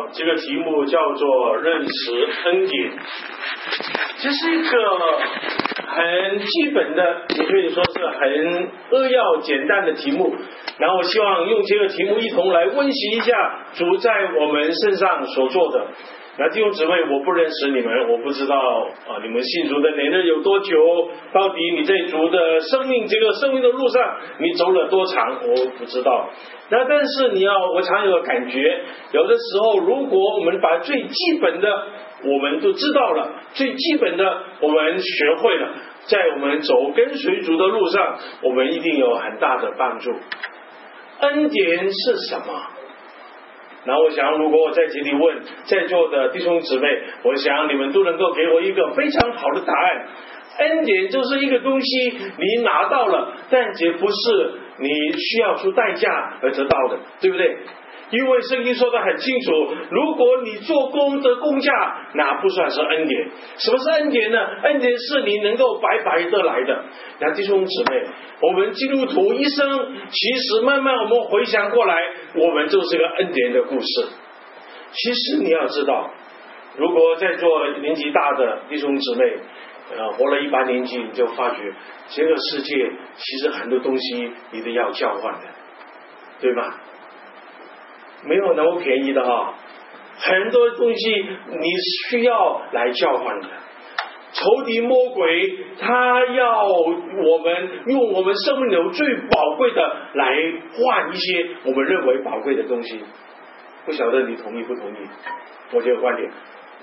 这个题目叫做认识恩典。这是一个很基本的，也可以说是很扼要简单的题目。然后我希望用这个题目一同来温习一下主在我们身上所做的。那弟兄姊妹，我不认识你们，我不知道你们信主的年日有多久，到底你在主的生命这个生命的路上你走了多长，我不知道。那但是我常有个感觉，有的时候如果我们把最基本的我们都知道了，最基本的我们学会了，在我们走跟随主的路上，我们一定有很大的帮助。恩典是什么？然后我想，如果我在这里问在座的弟兄姊妹，我想你们都能够给我一个非常好的答案。恩典就是一个东西，你拿到了，但也不是你需要出代价而得到的，对不对？因为圣经说得很清楚，如果你做工得工价，那不算是恩典。什么是恩典呢？恩典是你能够白白得来的。那弟兄姊妹，我们基督徒一生，其实慢慢我们回想过来，我们就是个恩典的故事。其实你要知道，如果在座年纪大的弟兄姊妹活了一把年纪，你就发觉这个世界其实很多东西你都要交换的，对吧？没有那么便宜的很多东西你需要来交换的。仇敌魔鬼他要我们用我们生命中最宝贵的来换一些我们认为宝贵的东西。不晓得你同意不同意我这个观点？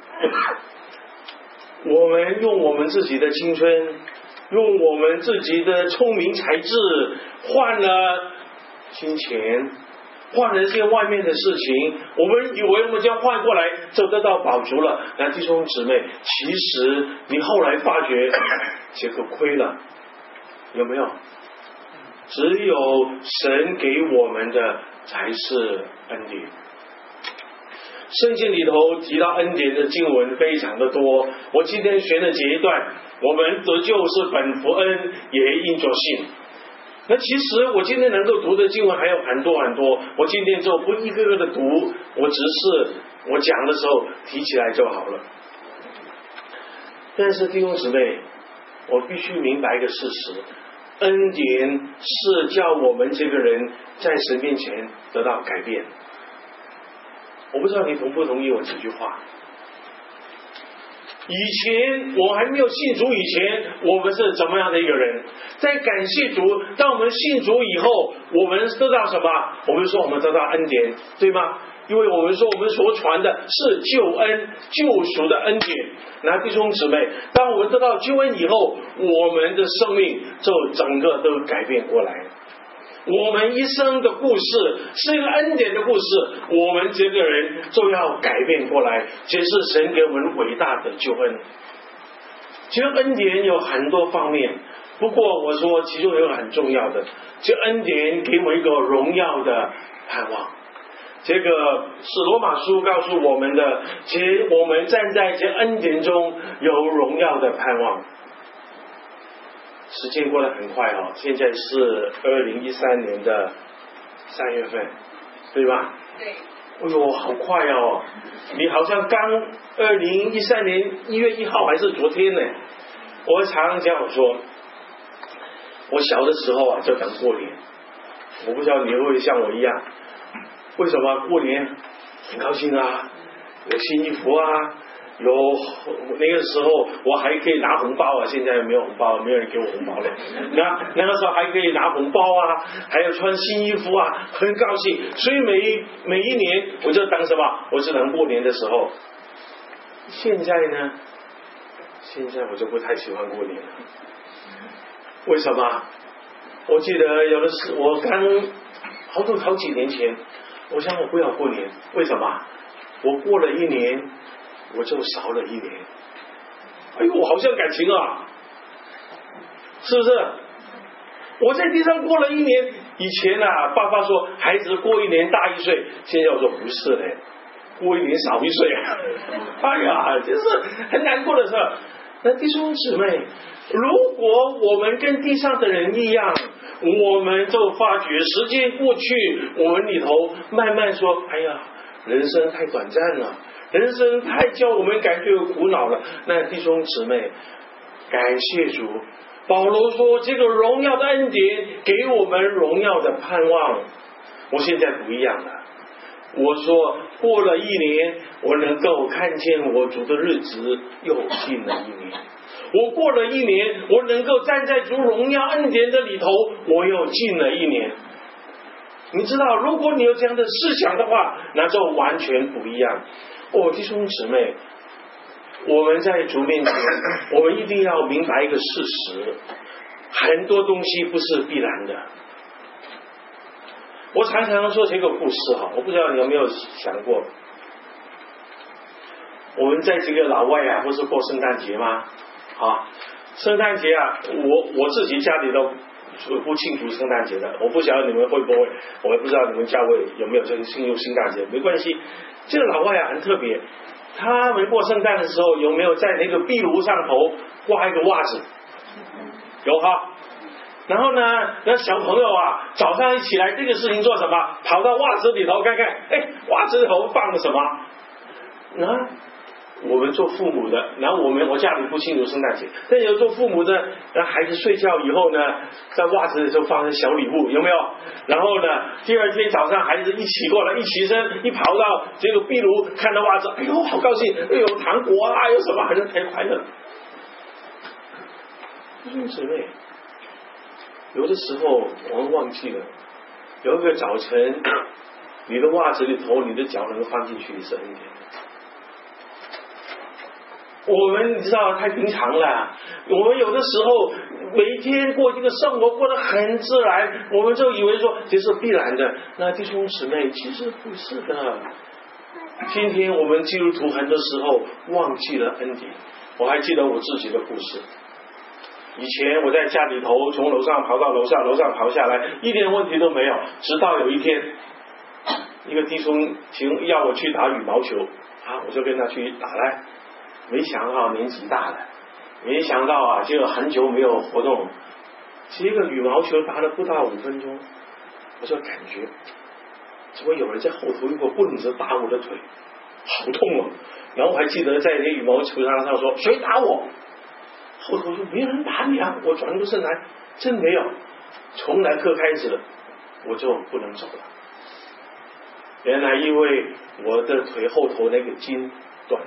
我们用我们自己的青春，用我们自己的聪明才智换了金钱，换了一些外面的事情，我们以为我们这样换过来就得到饱足了。那弟兄姊妹，其实你后来发觉这个亏了，有没有？只有神给我们的才是恩典。圣经里头提到恩典的经文非常的多，我今天选的这一段，我们得救是本乎恩，也因着信。那其实我今天能够读的经文还有很多很多，我今天就不一个个的读，我只是我讲的时候提起来就好了。但是弟兄姊妹，我必须明白一个事实，恩典是叫我们这个人在神面前得到改变。我不知道你同不同意我这句话。以前我还没有信主以前，我们是怎么样的一个人？在感谢主，当我们信主以后，我们得到什么？我们说我们得到恩典，对吗？因为我们说我们所传的是救恩救赎的恩典。那弟兄姊妹，当我们得到救恩以后，我们的生命就整个都改变过来了。我们一生的故事是一个恩典的故事，我们这个人就要改变过来，这是神给我们伟大的救恩。这个恩典有很多方面，不过我说其中有一个很重要的，这恩典给我一个荣耀的盼望。这个是罗马书告诉我们的，其实我们站在这恩典中有荣耀的盼望。时间过得很快现在是2013年的3月份，对吧？ 对。 哎呦，好快你好像刚2013年1月1号还是昨天呢。我常常这样说，我小的时候就等过年。我不知道你会不会像我一样，为什么过年很高兴有新衣服有那个时候我还可以拿红包现在没有红包，没有人给我红包了。那个时候还可以拿红包还有穿新衣服很高兴。所以每一年我就等什么？我是等过年的时候。现在呢？现在我就不太喜欢过年了。为什么？我记得有的是我刚好几年前，我想我不要过年。为什么？我过了一年我就少了一年。哎呦，好像感情是不是？我在地上过了一年，以前爸爸说孩子过一年大1岁，现在我说不是嘞，过一年少1岁哎呀，这是很难过的事。那弟兄姊妹，如果我们跟地上的人一样，我们就发觉时间过去，我们里头慢慢说，哎呀， 人生太短暂了，人生太叫我们感觉苦恼了。那弟兄姊妹，感谢主，保罗说这个荣耀的恩典给我们荣耀的盼望。我现在不一样了，我说过了一年，我能够看见我主的日子又近了一年。我过了一年，我能够站在主荣耀恩典的里头，我又近了一年。你知道，如果你有这样的思想的话，那就完全不一样。弟兄姊妹，我们在主面前，我们一定要明白一个事实，很多东西不是必然的。我常常说这个故事我不知道你有没有想过，我们在这个老外不是过圣诞节吗？圣诞节我自己家里都不庆祝圣诞节的，我不晓得你们会不会，我也不知道你们教会有没有这个庆祝圣诞节，没关系。这个老外很特别，他们过圣诞的时候有没有在那个壁炉上头挂一个袜子？有然后呢，那小朋友早上一起来，这个事情做什么？跑到袜子里头看看，袜子里头放了什么？我们做父母的，然后我家里不庆祝圣诞节，但有做父母的，让孩子睡觉以后呢，在袜子里就放小礼物，有没有？然后呢，第二天早上孩子一起过来，一起身，一跑到这个壁炉，看到袜子，哎呦，好高兴，有糖果有什么，好像太快乐。弟兄姊妹，有的时候我们忘记了，有一个早晨，你的袜子里头，你的脚能够放进去是恩典。我们你知道太平常了，我们有的时候每一天过这个生活过得很自然，我们就以为说这是必然的。那弟兄姊妹，其实不是的。今天我们基督徒很多时候忘记了恩典。我还记得我自己的故事，以前我在家里头从楼上跑到楼下，楼上跑下来，一点问题都没有。直到有一天，一个弟兄要我去打羽毛球我就跟他去打来。没想到年纪大了，没想到就很久没有活动，这个羽毛球打了不到5分钟，我就感觉怎么有人在后头用个棍子打我的腿，好痛然后我还记得在那羽毛球场上说，谁打我？后头说没人打你我转过身来，真没有。从那刻开始我就不能走了，原来因为我的腿后头那个筋断了。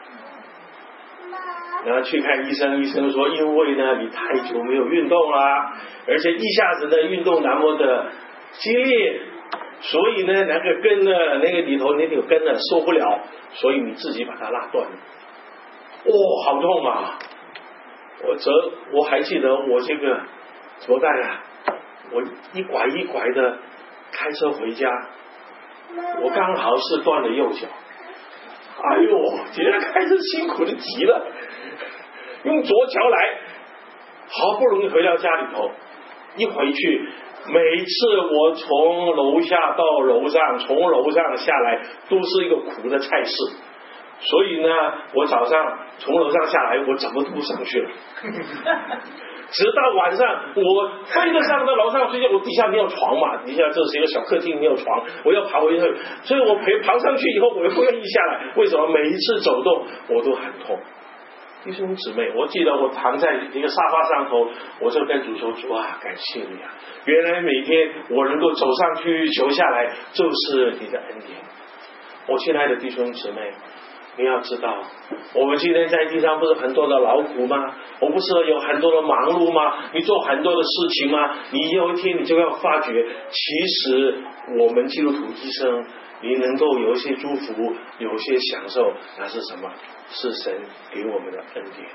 然后去看医生，医生说因为呢你太久没有运动了，而且一下子的运动那么的激烈，所以呢那个根呢那个里头那个根呢受不了，所以你自己把它拉断了。好痛我还记得我这个怎么办我一拐一拐的开车回家，我刚好是断了右脚。哎呦，今天开车辛苦的极了，用左脚来，好不容易回到家里头，一回去，每次我从楼下到楼上，从楼上下来，都是一个苦的差事。所以呢，我早上从楼上下来，我怎么都不上去了。直到晚上，我飞得上到楼上睡觉，我底下没有床嘛，底下这是一个小客厅，没有床，我要爬回去，所以我爬上去以后，我又不愿意下来。为什么？每一次走动我都很痛。弟兄姊妹，我记得我躺在一个沙发上头，我就跟主说，主感谢你原来每天我能够走上去走下来，就是你的恩典。我亲爱的弟兄姊妹，你要知道，我们今天在地上不是很多的劳苦吗？我不是有很多的忙碌吗？你做很多的事情吗？你有一天你就要发觉，其实我们基督徒一生，你能够有一些祝福，有一些享受，那是什么？是神给我们的恩典。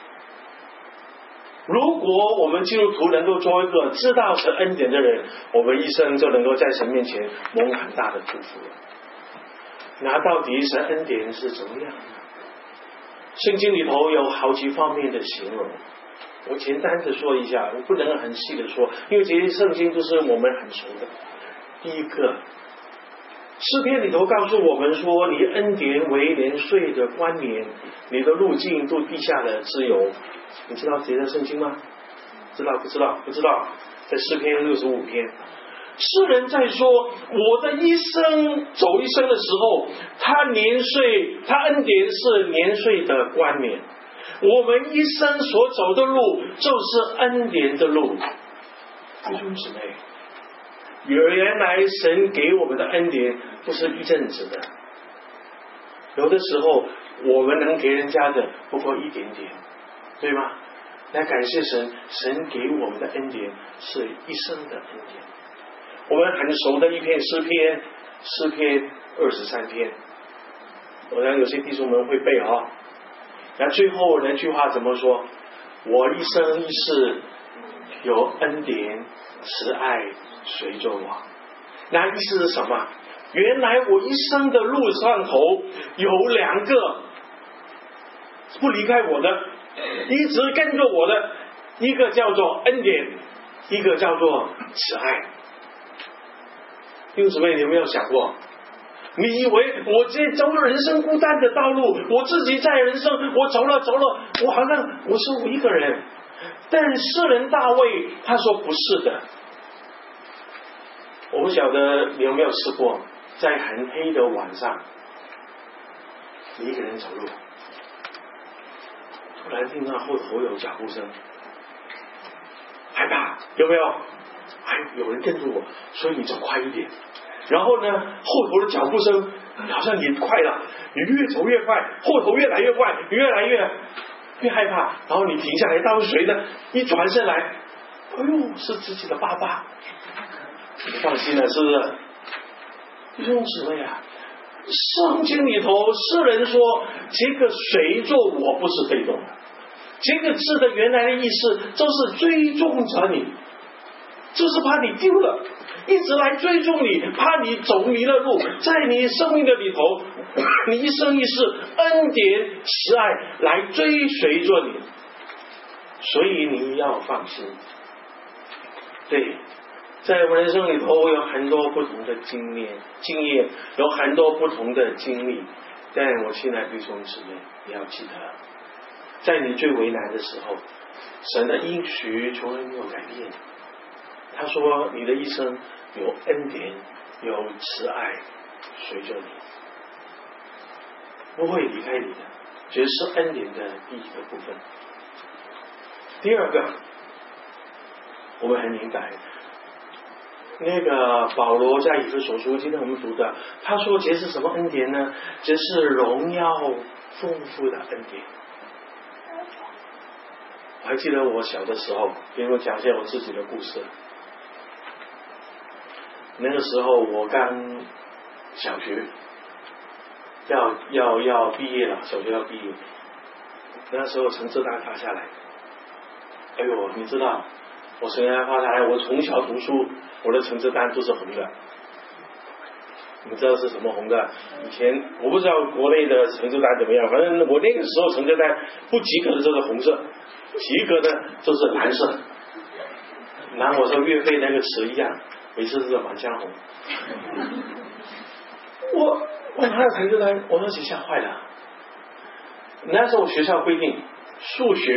如果我们基督徒能够做一个知道神恩典的人，我们一生就能够在神面前蒙很大的祝福了。那到底神恩典是怎么样呢？圣经里头有好几方面的形容，我简单的说一下，我不能很细的说，因为这些圣经都是我们很熟的。第一个，诗篇里头告诉我们说，你恩典为年岁的冠冕，你的路径都地下的自由。你知道这些圣经吗？知道不知道？不知道。在诗篇65篇， 诗人在说，我的一生走一生的时候，他恩典是年岁的冠冕。我们一生所走的路就是恩典的路。弟兄姊妹，原来神给我们的恩典不是一阵子的，有的时候我们能给人家的不过一点点，对吗？来感谢神，神给我们的恩典是一生的恩典。我们很熟的一篇诗篇23篇，我想有些弟兄们会背啊。那最后那句话怎么说？我一生一世有恩典慈爱随着我。那意思是什么？原来我一生的路上头有2个不离开我的，一直跟着我的，一个叫做恩典，一个叫做慈爱。弟兄姊妹，你有没有想过，你以为我这走了人生孤单的道路，我自己在人生我走了，我好像我是一个人。但诗人大卫他说不是的。我不晓得你有没有试过，在很黑的晚上，你一个人走路，突然听到后头有脚步声，害怕，有没有？有人跟着我，所以你走快一点。然后呢，后头的脚步声好像也快了，你越走越快，后头越来越快，越来越害怕。然后你停下来，到谁呢？一转身来，哎呦，是自己的爸爸。你放心了，是不是？弟兄姊妹啊，圣经里头诗人说，这个随着我不是被动的，这个字的原来的意思就是追踪着你，就是怕你丢了，一直来追踪你，怕你走迷了路，在你生命的里头，你一生一世恩典慈爱来追随着你，所以你要放心。对，在我人生里头有很多不同的经验，有很多不同的经历，但我亲爱的弟兄姊妹，你要记得，在你最为难的时候，神的应许从来没有改变。他说你的一生有恩典有慈爱随着你，不会离开你的，这是恩典的第一个部分。第二个，我们很明白，那个保罗在以弗所书今天我们读的，他说这是什么恩典呢？这是荣耀丰富的恩典。我还记得我小的时候，给我讲一下我自己的故事。那个时候我刚小学要毕业了，小学要毕业，那时候成绩单发下来，哎呦，你知道我成绩单发下来，我从小读书，我的成绩单都是红的。你知道是什么红的？以前我不知道国内的成绩单怎么样，反正我那个时候成绩单不及格的就是红色，及格的就是蓝色。拿我说岳飞那个词一样，每次都是满江红。我拿了成绩单，我那学校坏了。那时候学校规定，数学、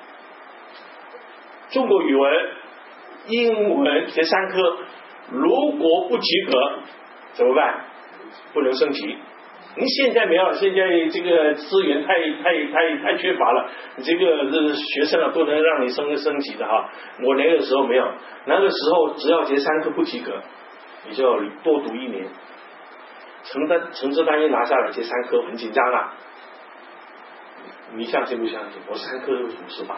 中国语文、英文这3科，如果不及格怎么办？不能升级。你现在没有，现在这个资源太缺乏了，这个学生啊不能让你升级的哈。我那个时候没有，那个时候只要这3科不及格，你就要多读1年。成绩单一拿下来，这3科很紧张啊。你相信不相信？我3科都是58。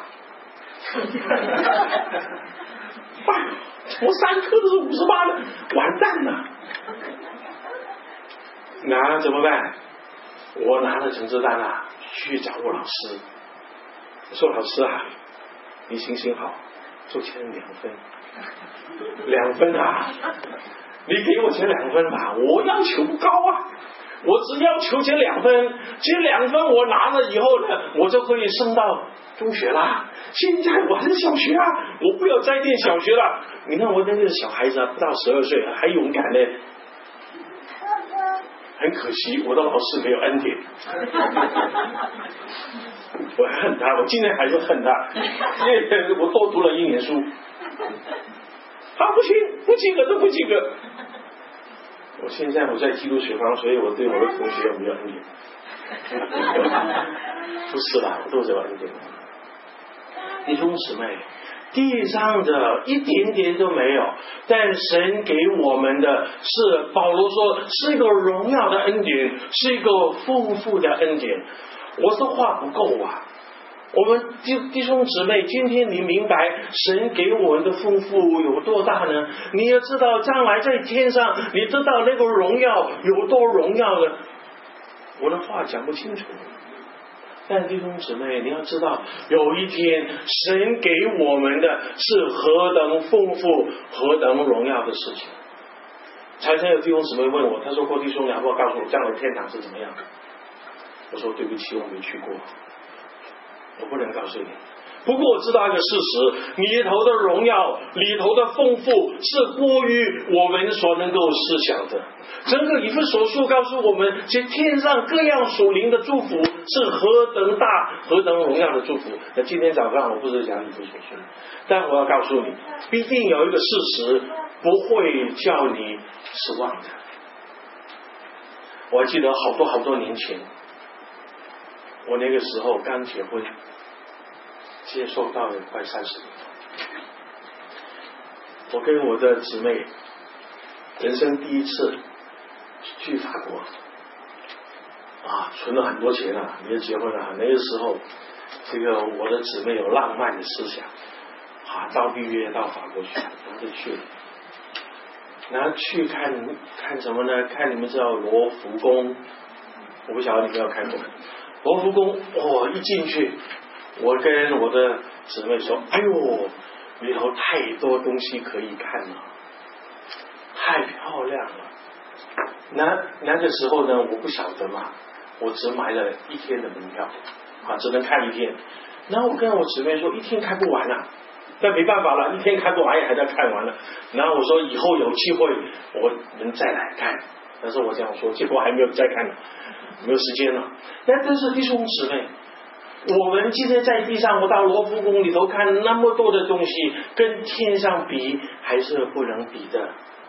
我3科都是58了，完蛋了。那怎么办？我拿了成绩单啊，去找我老师，说老师啊，你行行好，就签2分，2分啊，你给我签2分吧，我要求不高啊，我只要求签2分，这2分我拿了以后呢，我就可以升到中学啦。现在我还是小学啊，我不要再念小学了。你看我那个小孩子啊，不到12岁还勇敢呢。很可惜，我的老师没有恩典。我恨他，我今天还是恨他，因为我多读了1年书。 啊，不行，不及格都不及格。我现在我在基督学方，所以我对我的同学有没有恩典？不是啦，我都是有恩典。弟兄姊妹，地上的一点点都没有，但神给我们的是，保罗说是一个荣耀的恩典，是一个丰富的恩典。我的话不够啊！我们弟兄姊妹，今天你明白神给我们的丰富有多大呢？你要知道将来在天上你知道那个荣耀有多荣耀呢？我的话讲不清楚，但弟兄姊妹，你要知道有一天神给我们的是何等丰富何等荣耀的事情。才有弟兄姊妹问我，他说郭弟兄，你要不要告诉我将来天堂是怎么样的？我说对不起，我没去过，我不能告诉你。不过我知道一个事实，里头的荣耀，里头的丰富是过于我们所能够思想的。整个以弗所书告诉我们，这天上各样属灵的祝福是何等大何等荣耀的祝福。那今天早上我不是讲以弗所书，但我要告诉你，必定有一个事实不会叫你失望的。我还记得好多年前，我那个时候刚结婚，接受到了快30年。我跟我的姊妹人生第一次去法国啊，存了很多钱啊，也结婚了。那个时候这个我的姊妹有浪漫的思想啊，到预约到法国去，然后就去了。然后去看什么呢？看你们知道罗浮宫，我不晓得你们有看过罗浮宫。一进去，我跟我的姊妹说：“哎呦，里头太多东西可以看了，太漂亮了。”那个时候呢，我不晓得嘛，我只买了1天的门票啊，只能看1天。然后我跟我姊妹说，1天看不完啊。但没办法了，1天看不完也还在看完了。然后我说以后有机会我们再来看，但是我这样说，结果还没有再看，没有时间了。但是弟兄姊妹，我们今天在地上，我到罗浮宫里头看那么多的东西，跟天上比还是不能比的。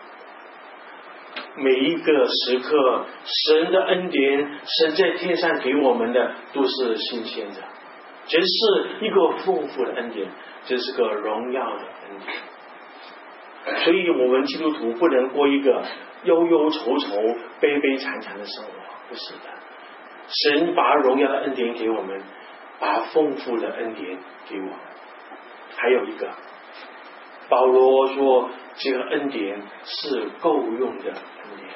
每一个时刻，神的恩典，神在天上给我们的都是新鲜的，这是一个丰富的恩典，这是个荣耀的恩典。所以我们基督徒不能过一个忧忧愁愁悲悲惨惨的生活，不是的。神把荣耀的恩典给我们，把丰富的恩典给我们。还有一个，保罗说这个恩典是够用的恩典。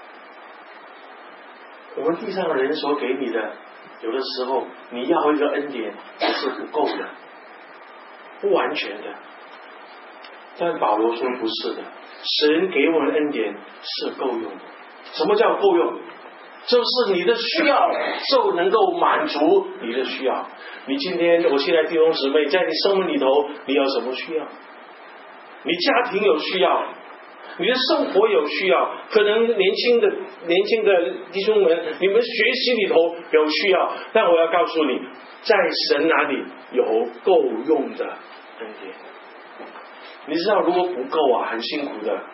我们地上的人所给你的，有的时候你要一个恩典也是不够的，不完全的。但保罗说不是的，神给我们的恩典是够用的。什么叫够用？就是你的需要就能够满足你的需要。你今天，我现在弟兄姊妹，在你生命里头，你有什么需要？你家庭有需要，你的生活有需要，可能年轻的弟兄们，你们学习里头有需要。但我要告诉你，在神那里有够用的恩典。你知道如果不够啊，很辛苦的。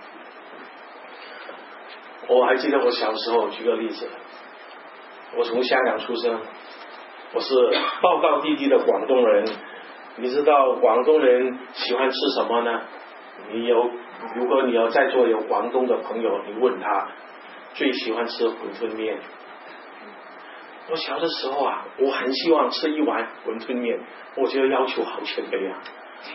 我还记得我小时候，举个例子，我从香港出生，我是道道地地的广东人。你知道广东人喜欢吃什么呢？如果你要在座有广东的朋友，你问他最喜欢吃馄饨面。我小的时候啊，我很希望吃一碗馄饨面，我觉得要求好谦卑啊，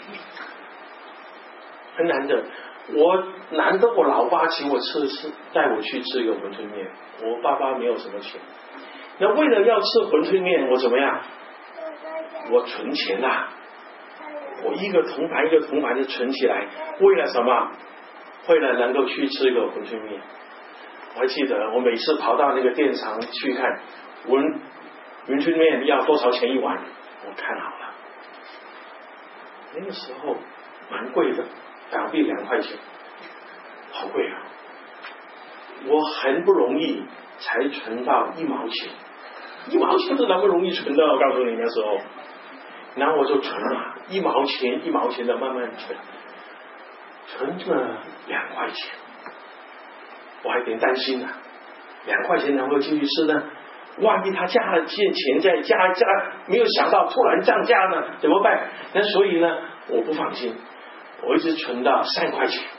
很难的。难得我老爸请我带我去吃一个馄饨面，我爸爸没有什么钱。那为了要吃馄饨面，我怎么样？我存钱啊，我一个铜盘的存起来，为了什么？为了能够去吃一个馄饨面。我还记得我每次跑到那个店场去看馄饨面要多少钱一碗，我看好了。那个时候蛮贵的，港币2块钱，好贵啊！我很不容易才存到1毛钱，1毛钱是那么容易存的，我告诉你那时候。然后我就存了1毛钱1毛钱的慢慢存存着2块钱，我还有点担心啊，2块钱能够继续吃呢？万一他加了钱再加，没有想到突然涨价呢，怎么办？那所以呢，我不放心，我一直存到3块钱。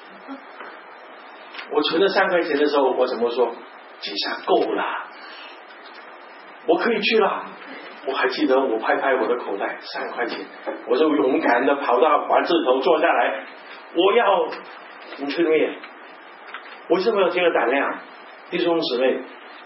我存了3块钱的时候，我怎么说？这下够了，我可以去了。我还记得我拍拍我的口袋，3块钱，我就勇敢的跑到环字头坐下来，我要云吞面。为什么有这个胆量？弟兄姊妹，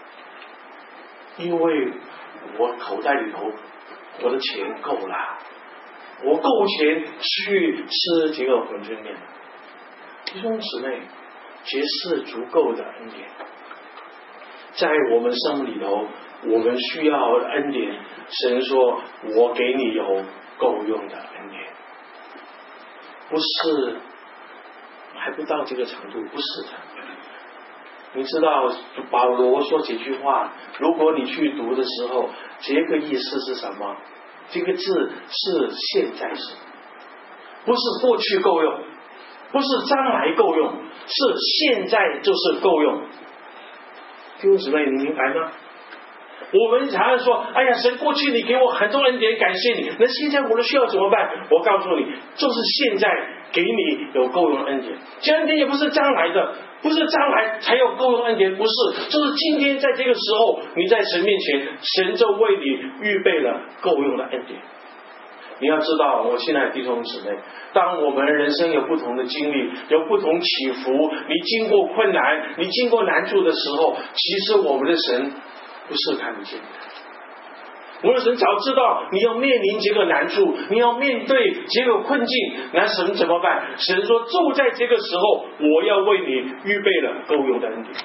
因为我口袋里头我的钱够了，我够钱去吃这个馄饨面。弟兄姊妹，这是足够的恩典。在我们生命里头，我们需要恩典。神说我给你有够用的恩典，不是还不到这个程度，不是的。你知道保罗说这句话，如果你去读的时候，这个意思是什么？这个字是现在时，不是过去够用，不是将来够用，是现在就是够用。弟兄姊妹，你明白吗？我们常常说，哎呀，神过去你给我很多恩典，感谢你。那现在我的需要怎么办？我告诉你，就是现在给你有够用恩典。这恩典也不是将来的，不是将来才有够用恩典，不是，就是今天在这个时候，你在神面前，神就为你预备了够用的恩典。你要知道，我亲爱的弟兄姊妹，当我们人生有不同的经历，有不同起伏，你经过困难，你经过难处的时候，其实我们的神不是看不见的。我的神早知道你要面临这个难处，你要面对这个困境，那神怎么办？神说就在这个时候，我要为你预备了够用的恩典。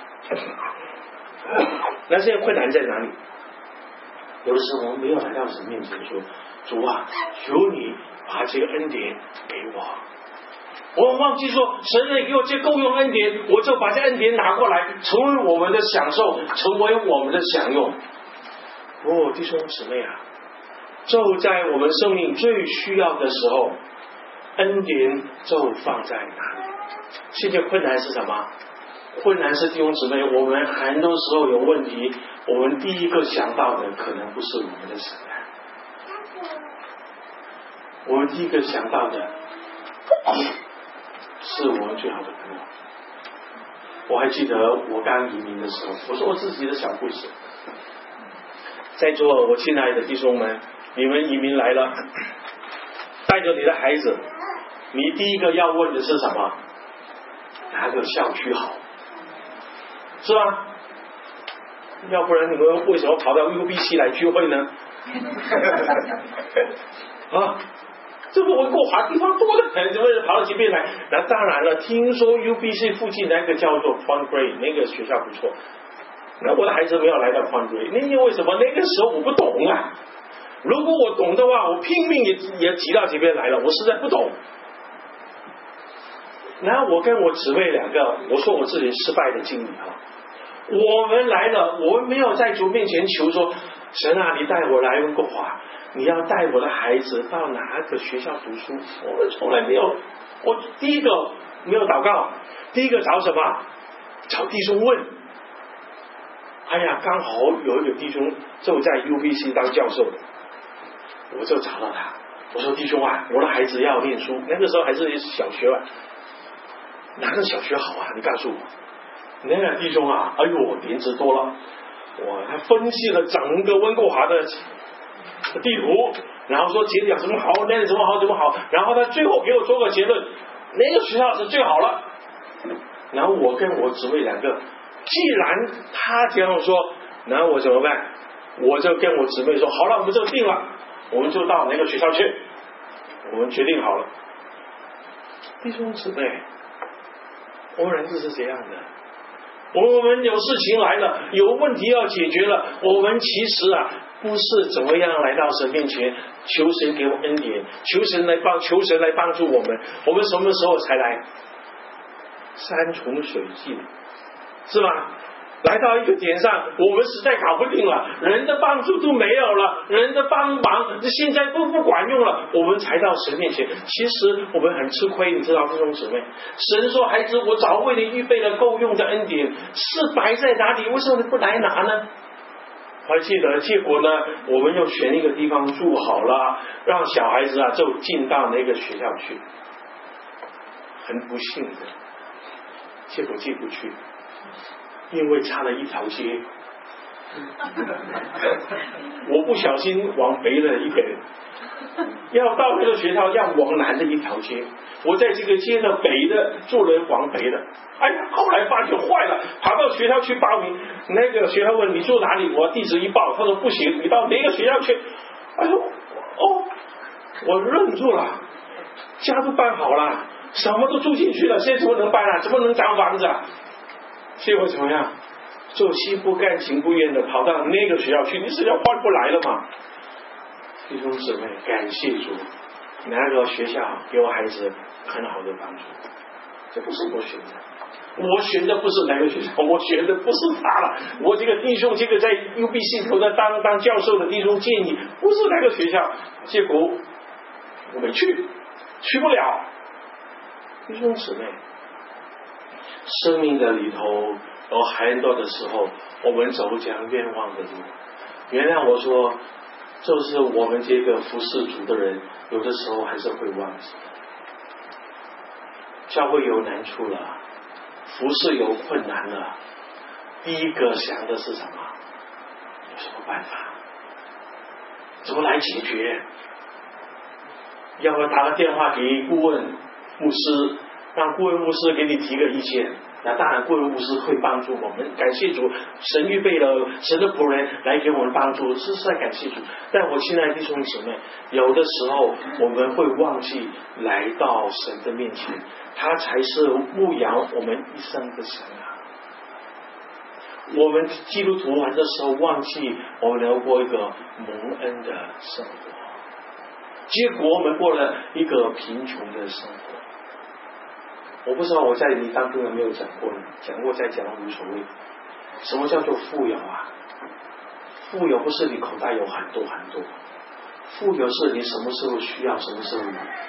那现在困难在哪里？有的时候我们没有来到神面前说，主啊，求你把这个恩典给我。我们忘记说，神也给我这够用恩典，我就把这恩典拿过来，成为我们的享受，成为我们的享用。弟兄姊妹啊，就在我们生命最需要的时候，恩典就放在哪里？现在困难是什么？困难是弟兄姊妹，我们很多时候有问题，我们第一个想到的可能不是我们的神啊，我们第一个想到的是我们最好的朋友。我还记得我刚移民的时候，我说我自己的小故事。在座我亲爱的弟兄们，你们移民来了，带着你的孩子，你第一个要问的是什么？哪个校区好？是吧？要不然你们为什么跑到 UBC 来聚会呢？啊，这个温哥华地方多得很，怎么跑到这边来？那当然了，听说 UBC 附近那个叫做 Point Grey 那个学校不错。那我的孩子没有来到 Point Grey， 那因为什么？那个时候我不懂啊。如果我懂的话，我拼命也挤到这边来了。我实在不懂。然后我跟我姊妹2个，我说我自己失败的经历啊。我们来了，我们没有在主面前求说，神啊，你带我来温哥华，你要带我的孩子到哪个学校读书？我们从来没有。我第一个没有祷告，第一个找什么？找弟兄问。哎呀，刚好有一个弟兄就在 UBC 当教授的，我就找到他，我说弟兄啊，我的孩子要念书，那个时候还是小学吧，哪个小学好啊？你告诉我。那个弟兄啊，哎呦，年资多了，他分析了整个温哥华的地图，然后说这里有什么好，那里什么好，怎么好，然后他最后给我做个结论，哪个学校是最好了。然后我跟我姊妹2个。既然他这样说，那我怎么办？我就跟我姊妹说，好了，我们就定了，我们就到那个学校去，我们决定好了。弟兄姊妹，我们人就是这样的，我们有事情来了，有问题要解决了，我们其实不是怎么样来到神面前求神给我恩典，求神来帮助我们。我们什么时候才来？山穷水尽，是吧？ 来到一个点上，我们实在搞不定了，人的帮助都没有了，人的帮忙现在都不管用了，我们才到神面前。其实我们很吃亏，你知道弟兄姊妹，神说孩子，我早为你预备了够用的恩典，是摆在哪里？为什么你不来拿呢？还记得，结果呢，我们又选一个地方住好了，让小孩子就进到那个学校去。很不幸的，结果进不去，因为差了一条街。我不小心往北了一点，要到那个学校要往南的一条街，我在这个街的北的住了往北的。哎呀，后来发现坏了，跑到学校去报名，那个学校问你住哪里，我地址一报，他说不行，你到哪个学校去？哎呦，我愣住了，家都办好了，什么都住进去了，现在怎么能办啊？怎么能找房子啊？结果怎么样？就心不甘情不愿的跑到那个学校去，你是要换不来了嘛？弟兄姊妹，感谢主，那个学校给我孩子很好的帮助。这不是我选的，我选的不是哪个学校，我选的不是他了。我这个弟兄，这个在 UB 系头的当教授的弟兄建议，不是那个学校，结果我没去不了。弟兄姊妹，生命的里头有很多的时候，我们走讲冤枉的路。原谅我说，就是我们这个服侍主的人，有的时候还是会忘记。教会有难处了，服侍有困难了，第一个想的是什么？有什么办法？怎么来解决？要不要打个电话给顾问牧师，让顾问牧师给你提个意见？那当然，顾问牧师会帮助我们。感谢主，神预备了神的仆人来给我们帮助，是在感谢主。但我亲爱的弟兄姊妹，有的时候我们会忘记来到神的面前，他才是牧养我们一生的神啊。我们基督徒很多时候忘记我们要过一个蒙恩的生活，结果我们过了一个贫穷的生活。我不知道我在你当中有没有讲过呢？讲过再讲无所谓。什么叫做富有啊？富有不是你口袋有很多很多，富有是你什么时候需要，什么时候有。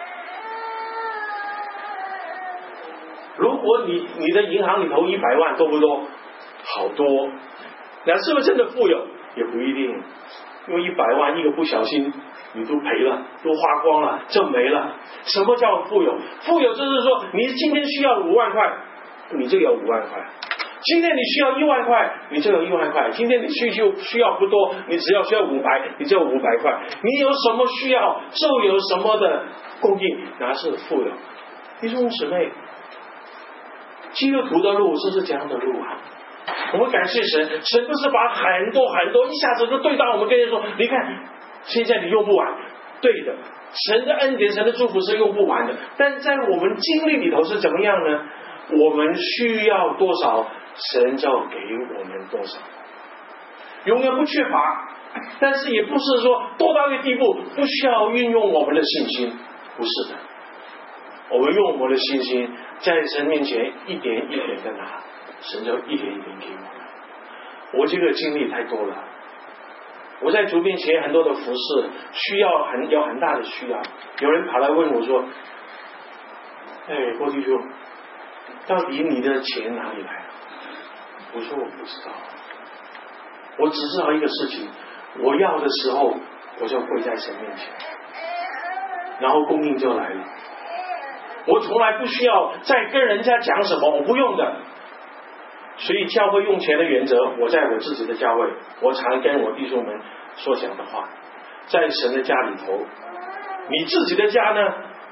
如果你的银行里头100万多不多？好多。那是不是真的富有？也不一定，因为100万一个不小心你都赔了，都花光了，就没了。什么叫富有？富有就是说，你今天需要5万块，你就有5万块；今天你需要1万块，你就有1万块；今天你需要不多，你只要需要500，你就有500块。你有什么需要，就有什么的供应，那是富有。弟兄姊妹，基督徒的路就是这样的路啊。我们感谢神，神不是把很多很多一下子就对到我们跟人说，你看现在你用不完。对的，神的恩典，神的祝福是用不完的，但在我们经历里头是怎么样呢？我们需要多少，神就给我们多少，永远不缺乏。但是也不是说多到一个地步不需要运用我们的信心，不是的，我们用我们的信心在神面前一点一点的拿，神就一点一点给我们。我这个经历太多了，我在主面前很多的服侍，有很大的需要。有人跑来问我说：“郭弟兄，到底你的钱哪里来？”我说我不知道，我只知道一个事情，我要的时候我就跪在神面前，然后供应就来了。我从来不需要再跟人家讲什么，我不用的。所以教会用钱的原则，我在我自己的教会，我常跟我弟兄们所讲的话，在神的家里头，你自己的家呢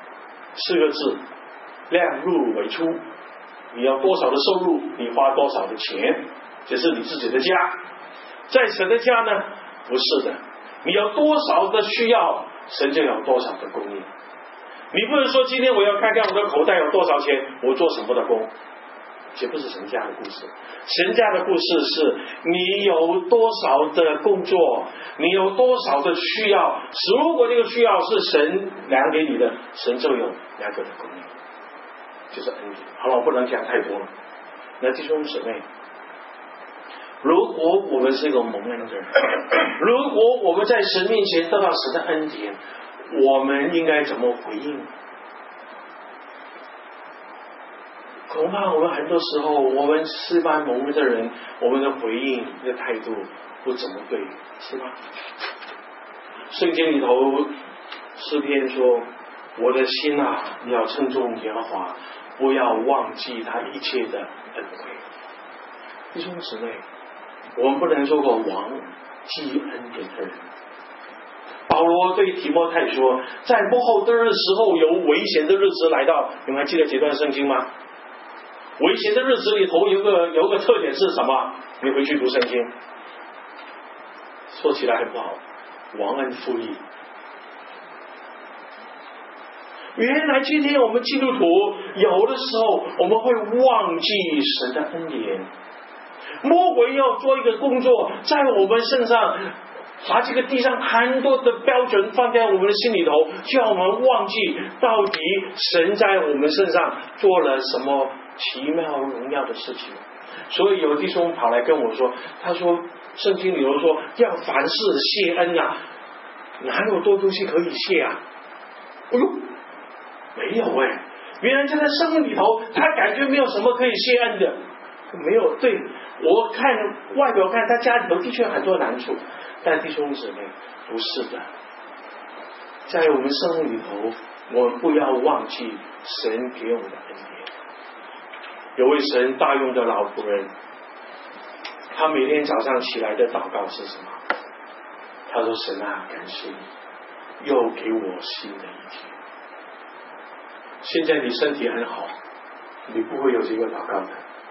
，4个字，量入为出。你要多少的收入，你花多少的钱，这是你自己的家。在神的家呢，不是的，你有多少的需要，神就有多少的供应。你不能说今天我要看看我的口袋有多少钱，我做什么的工。这不是神家的故事，神家的故事是你有多少的工作，你有多少的需要，如果这个需要是神量给你的，神就有那个的供应，就是恩典。好了，我不能讲太多了。那弟兄姊妹， 如果我们是一个蒙恩的人，如果我们在神面前得到神的恩典，我们应该怎么回应？恐怕我们很多时候，我们是般蒙恩的人，我们的回应的态度不怎么对，是吗？圣经里头诗篇说：“我的心啊，你要称颂耶和华，不要忘记他一切的恩惠。”弟兄姊妹，我们不能做个忘记恩典的人。保罗对提摩太说，在末后的时候有危险的日子来到，你们还记得这段圣经吗？危险的日子里头有个特点是什么？你回去读圣经，说起来很不好，忘恩负义。原来今天我们基督徒有的时候我们会忘记神的恩典，魔鬼要做一个工作，在我们身上把这个地上很多的标准放在我们的心里头，叫我们忘记到底神在我们身上做了什么奇妙荣耀的事情。所以有弟兄跑来跟我说，他说圣经里头说要凡事谢恩啊，哪有多东西可以谢啊？哎呦，没有哎，原来在他生命里头，他感觉没有什么可以谢恩的，没有。对，我看外表看他家里头的确很多难处，但弟兄姊妹不是的，在我们生命里头，我们不要忘记神给我们的恩典。有位神大用的老仆人，他每天早上起来的祷告是什么？他说：“神啊，感谢你又给我新的一天。”现在你身体很好，你不会有这个祷告的，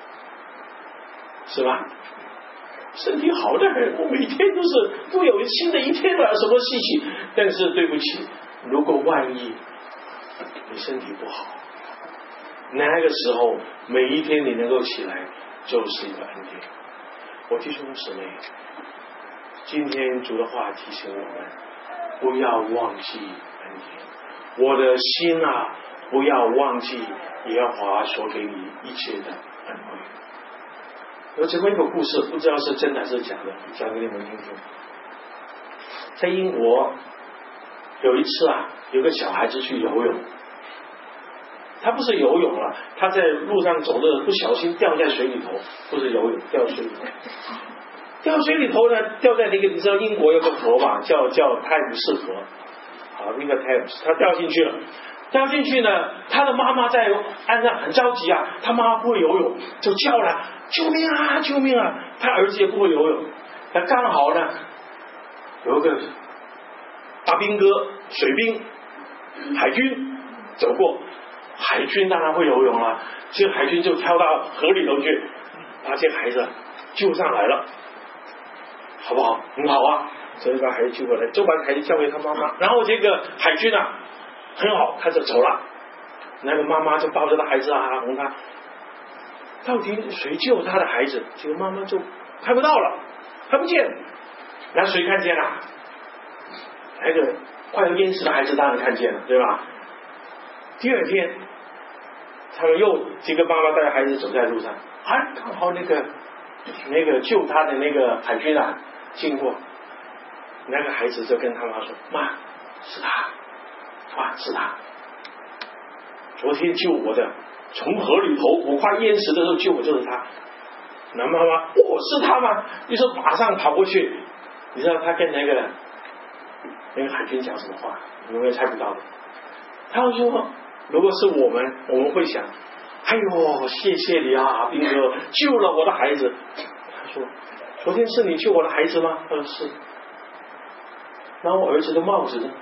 是吧？身体好的人，我每天都有新的一天了，什么稀奇？但是对不起，如果万一你身体不好，那个时候每一天你能够起来就是一个恩典。我弟兄姊妹，今天主的话提醒我们，不要忘记恩典。我的心啊，不要忘记耶和华所给你一切的恩惠。有这么一个故事，不知道是真的还是假的，讲给你们听听。在英国有一次啊，有个小孩子去游泳，他不是游泳了，他在路上走的不小心掉在水里头，不是游泳，掉水里头。掉水里头呢，掉在那个，你知道英国有个河吧，叫泰晤士河，好，那个泰晤士，他掉进去了。掉进去呢，他的妈妈在岸上很着急啊，他妈妈不会游泳，就叫了：“救命啊，救命啊！”他儿子也不会游泳，那刚好呢，有个大兵哥，水兵，海军走过，海军当然会游泳了，这个海军就跳到河里头去，把这个孩子救上来了，好不好？很好啊，所以把孩子救过来，就把孩子交给他妈妈，然后这个海军啊。很好，他就走了。那个妈妈就抱着他孩子啊，哄他。到底谁救他的孩子？这个妈妈就看不到了，看不见了。那谁看见了？那个快要淹死的孩子当然看见了，对吧？第二天，他们又这个妈妈带着孩子走在路上，刚好那个救他的那个海军啊经过，那个孩子就跟他妈说：“妈，是他。”是他，昨天救我的，从河里头我快淹死的时候救我就是他。那妈妈，是他吗？于是马上跑过去，你知道他跟那个海军讲什么话？你们也猜不到的。他说，如果是我们会想，哎呦，谢谢你啊，兵哥，救了我的孩子。他说，昨天是你救我的孩子吗？他说是。那我儿子的帽子呢？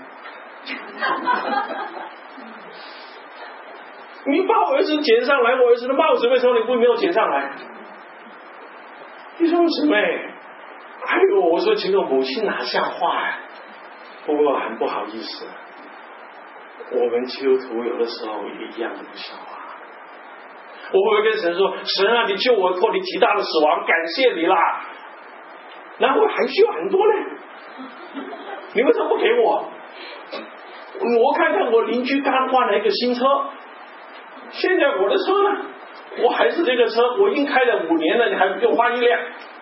你把我儿子捡上来，我儿子的帽子为什么你没有捡上来？弟兄姊妹，哎呦，我说这个母亲哪像话呀？不过很不好意思，我们基督徒有的时候也一样的不像话。我会跟神说：“神啊，你救我脱离极大的死亡，感谢你啦。然后还需要很多呢，你为什么不给我？我看看我邻居刚换了一个新车，现在我的车呢？我还是这个车，我已经开了5年了，你还又换一辆。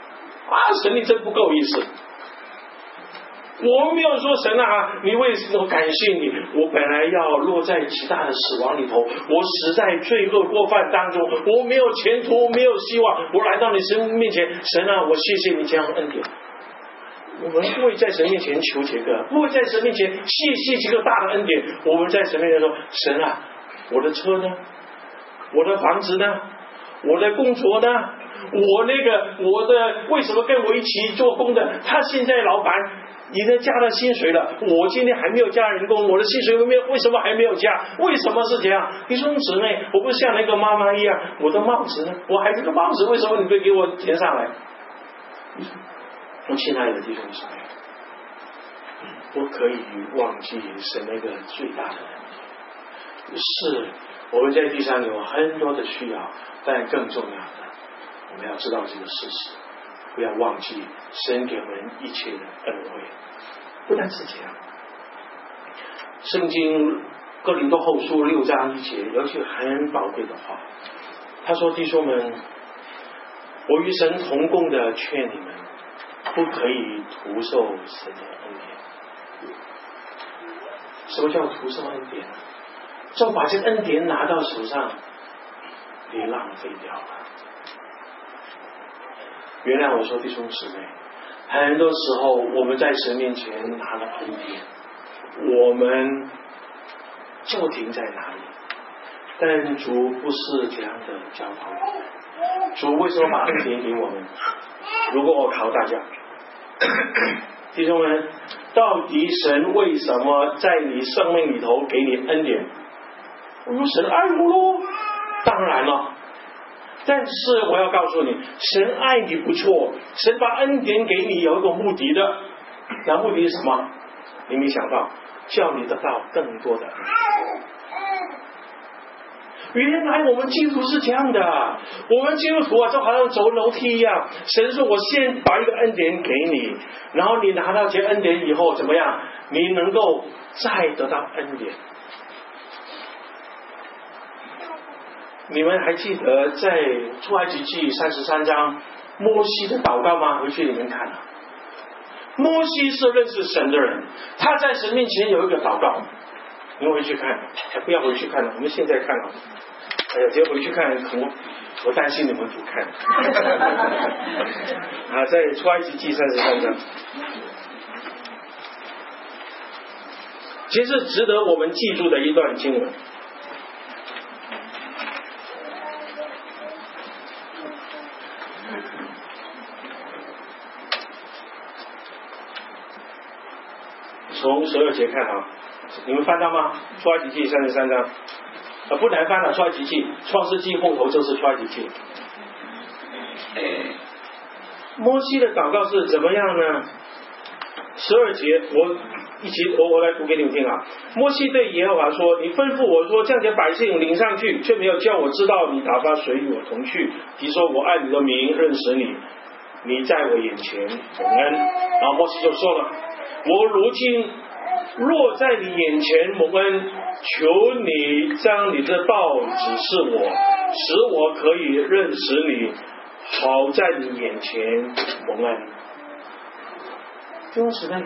神你真不够意思。我们没有说神啊，你为什么感谢你？我本来要落在极大的死亡里头，我死在罪恶过犯当中，我没有前途，没有希望。我来到你神面前，神啊，我谢谢你这样的恩典。我们不会在神面前求这个，不会在神面前谢谢这个大的恩典。我们在神面前说，神啊，我的车呢？我的房子呢？我的工作呢？我的为什么跟我一起做工的，他现在老板已经加了薪水了，我今天还没有加人工，我的薪水为什么还没有加？为什么是这样？弟兄姊妹，我不是像那个妈妈一样，我的帽子呢？我孩子的帽子为什么你不给我填上来？我亲爱的弟兄姊妹，不可以忘记神那个最大的恩典。是我们在地上有很多的需要，但更重要的，我们要知道这个事实，不要忘记神给我们一切的恩惠。不但是这样，圣经哥林多后书6章1节有一句很宝贵的话，他说：弟兄们，我与神同工的劝你们，不可以徒受神的恩典。什么叫徒受恩典？就把这恩典拿到手上，你浪费掉了。原谅我说，弟兄姊妹，很多时候我们在神面前拿了恩典，我们就停在哪里。但主不是这样的教导我们。主为什么把恩典给我们？如果我考大家，弟兄们，到底神为什么在你生命里头给你恩典？我说神爱我咯，当然了。但是我要告诉你，神爱你不错，神把恩典给你有一个目的的。那目的是什么？你没想到，叫你得到更多的恩典。原来我们基督徒是这样的，我们基督徒啊，就好像走楼梯一样。神说：“我先把一个恩典给你，然后你拿到这恩典以后怎么样？你能够再得到恩典。”你们还记得在出埃及记33章摩西的祷告吗？回去你们看啊。摩西是认识神的人，他在神面前有一个祷告。你们回去看，不要回去看了，我们现在看了。直接回去看，我担心你们不看。在出埃及记33章，其实值得我们记住的一段经文。从12节看啊，你们翻到吗？出埃及记33章。不难翻了，出埃及记、创世纪后头就是出埃及记。摩西的祷告是怎么样呢？12节，我来读给你们听啊。摩西对耶和华说：“你吩咐我说，将这百姓领上去，却没有叫我知道你打发谁与我同去。你说我按你的名认识你，你在我眼前蒙恩。”然后摩西就说了：“我如今若在你眼前蒙恩，求你将你的道指示我，使我可以认识你，好在你眼前蒙恩。”弟兄姊妹，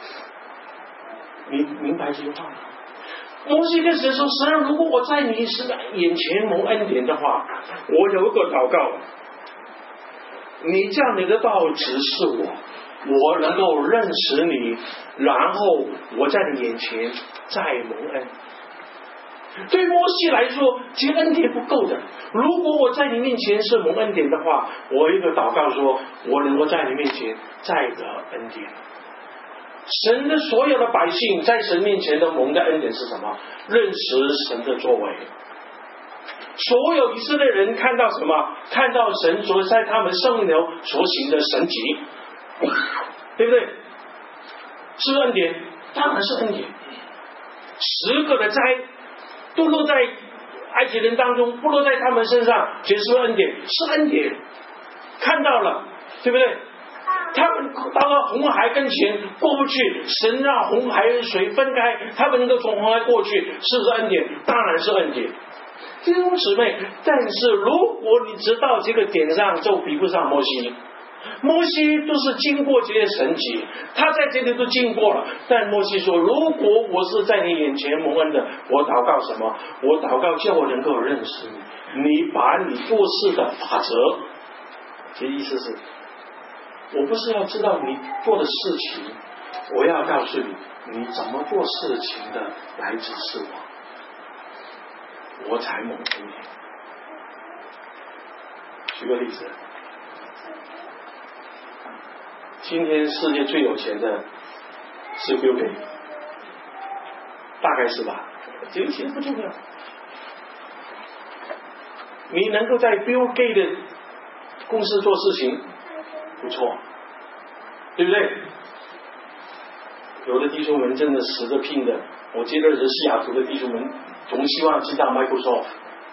你明白这句话吗？摩西跟神说：“神，如果我在你眼前蒙恩典的话，我有一个祷告，你将你的道指示我，我能够认识你，然后我在你眼前再蒙恩。”对摩西来说，这个恩典不够的。如果我在你面前是蒙恩典的话，我有一个祷告说，我能够在你面前再得恩典。神的所有的百姓在神面前的蒙的恩典是什么？认识神的作为。所有以色列人看到什么？看到神所在他们生命中所行的神迹，对不对？是恩典，当然是恩典。10个的灾都落在埃及人当中，不落在他们身上，这是恩典，是恩典。看到了，对不对？他们到了红海跟前过不去，神让红海水分开，他们能够从红海过去，是不是恩典？当然是恩典。弟兄姊妹，但是如果你直到这个点上就比不上摩西， 摩西都是经过这些神迹，他在这里都经过了。但摩西说，如果我是在你眼前蒙恩的，我祷告什么？我祷告叫我能够认识你，你把你做事的法则。其实意思是，我不是要知道你做的事情，我要告诉你，你怎么做事情的来指示我，我才蒙恩你。举个例子，今天世界最有钱的是 Bill Gates， 大概是吧？这个其实不重要。你能够在 Bill Gates 的公司做事情，不错，对不对？有的弟兄们真的死得拼的，我记得是西雅图的弟兄们总希望知道 Microsoft，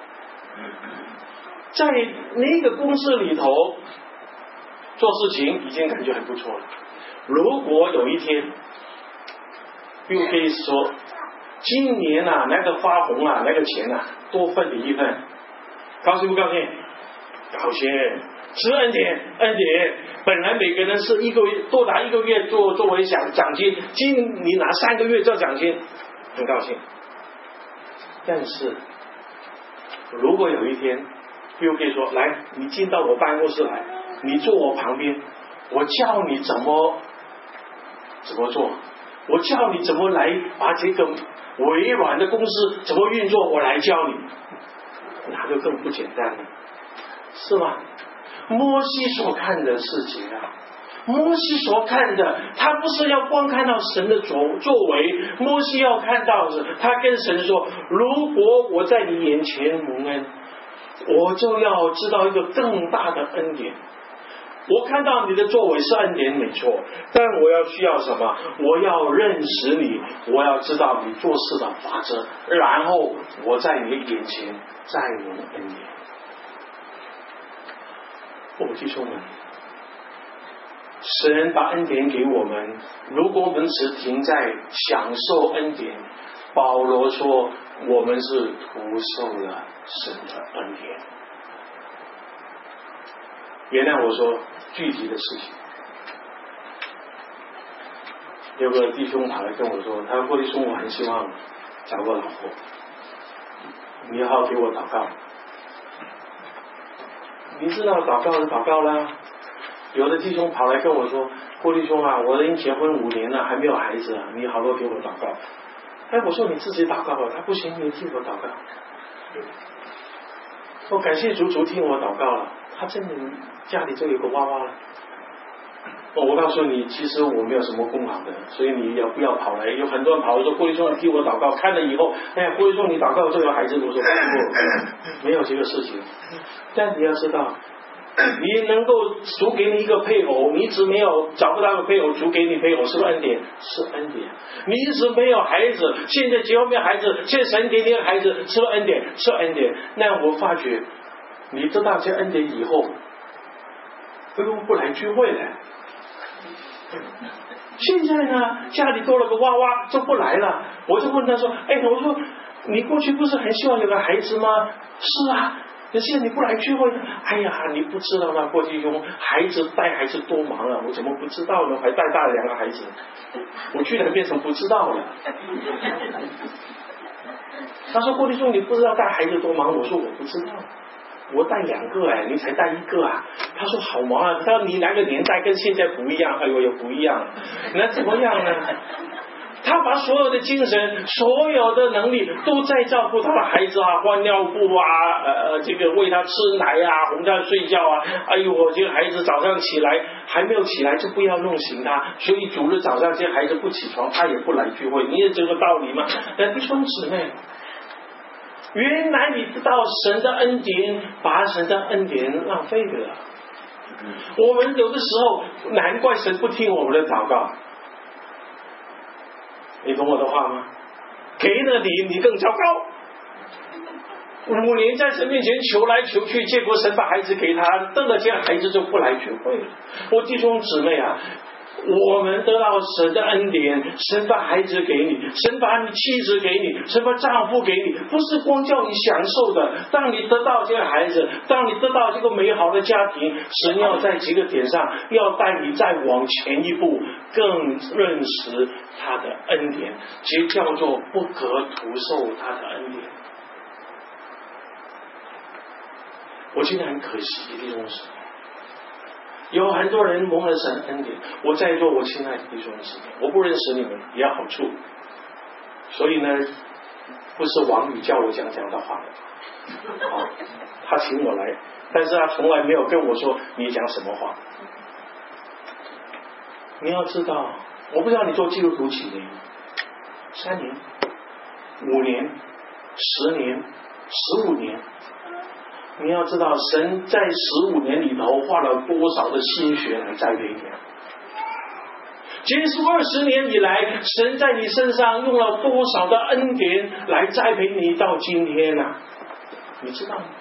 在那个公司里头做事情已经感觉很不错了。如果有一天又可以说，今年啊那个发红啊那个钱啊多分你一份，高兴不高兴？高兴，是恩典，恩典。本来每个人是一个月多拿1个月作为奖金，你拿3个月做奖金，很高兴。但是如果有一天又可以说，来，你进到我办公室来，你坐我旁边，我教你怎么做，我教你怎么来把这个微软的公司怎么运作，我来教你，那就更不简单了，是吗？摩西所看的事情啊，摩西所看的，他不是要光看到神的作为，摩西要看到的是，他跟神说，如果我在你眼前蒙恩，我就要知道一个更大的恩典。我看到你的作为是恩典没错，但我要需要什么？我要认识你，我要知道你做事的法则，然后我在你的眼前再蒙恩典。弟兄们，神把恩典给我们，如果我们只停在享受恩典，保罗说我们是徒受了神的恩典。原谅我说具体的事情，有个弟兄跑来跟我说，他说，郭弟兄，我很希望找个老婆，你要给我祷告。你知道祷告是祷告啦。有的弟兄跑来跟我说，郭弟兄啊，我已经结婚5年了，还没有孩子啊，你好多给我祷告。我说你自己祷告吧。他不行，你替我祷告。我感谢主听我祷告了，他真的家里就有个娃娃了。我告诉你，其实我没有什么功劳的，所以你不要跑来。有很多人跑来说，郭弟兄替我祷告，看了以后，郭弟兄你祷告就有孩子。我说不，没有这个事情。但你要知道，你能够主给你一个配偶，你一直没有找不到个配偶，主给你配偶，是不是恩典？是恩典。你一直没有孩子，现在结婚没有孩子，现在神给你个孩子，是不是恩典？是恩典。那我发觉，你得到这恩典以后，不来聚会了。现在呢，家里多了个娃娃就不来了。我就问他说，我说你过去不是很希望有个孩子吗？是啊。现在你不来聚会，你不知道吗？郭弟兄，带孩子多忙啊！我怎么不知道呢？还带大了2个孩子，我居然变成不知道了。他说，郭弟兄，你不知道带孩子多忙？我说我不知道，我带2个你才带1个啊。他说好忙啊，他说你那个年代跟现在不一样。也不一样，那怎么样呢？他把所有的精神，所有的能力都在照顾他的孩子啊，换尿布啊，这个喂他吃奶啊，哄他睡觉啊。这个孩子早上起来还没有起来就不要弄醒他，所以主日早上这孩子不起床，他也不来聚会。你也这个道理嘛？但弟兄姊妹，原来你知道神的恩典，把神的恩典浪费了。我们有的时候，难怪神不听我们的祷告。你懂我的话吗？给了你更糟糕。5年在神面前求来求去，结果神把孩子给他，得了这样孩子就不来聚会了。我弟兄姊妹啊， 我们得到神的恩典，神把孩子给你，神把你妻子给你，神把丈夫给你，不是光叫你享受的。当你得到这个孩子，当你得到这个美好的家庭，神要在这个点上要带你再往前一步，更认识他的恩典，即叫做不可徒受他的恩典。我觉得很可惜，弟兄姊妹，有很多人蒙了神恩典。我在座，我亲爱的弟兄姊妹，我不认识你们也有好处，所以呢，不是王宇叫我讲这样的话的，他请我来，但是他从来没有跟我说你讲什么话。你要知道，我不知道你做基督徒几年，3年、5年、10年、15年。你要知道，神在15年里头花了多少的心血来栽培你。结束20年以来，神在你身上用了多少的恩典来栽培你到今天啊？你知道吗？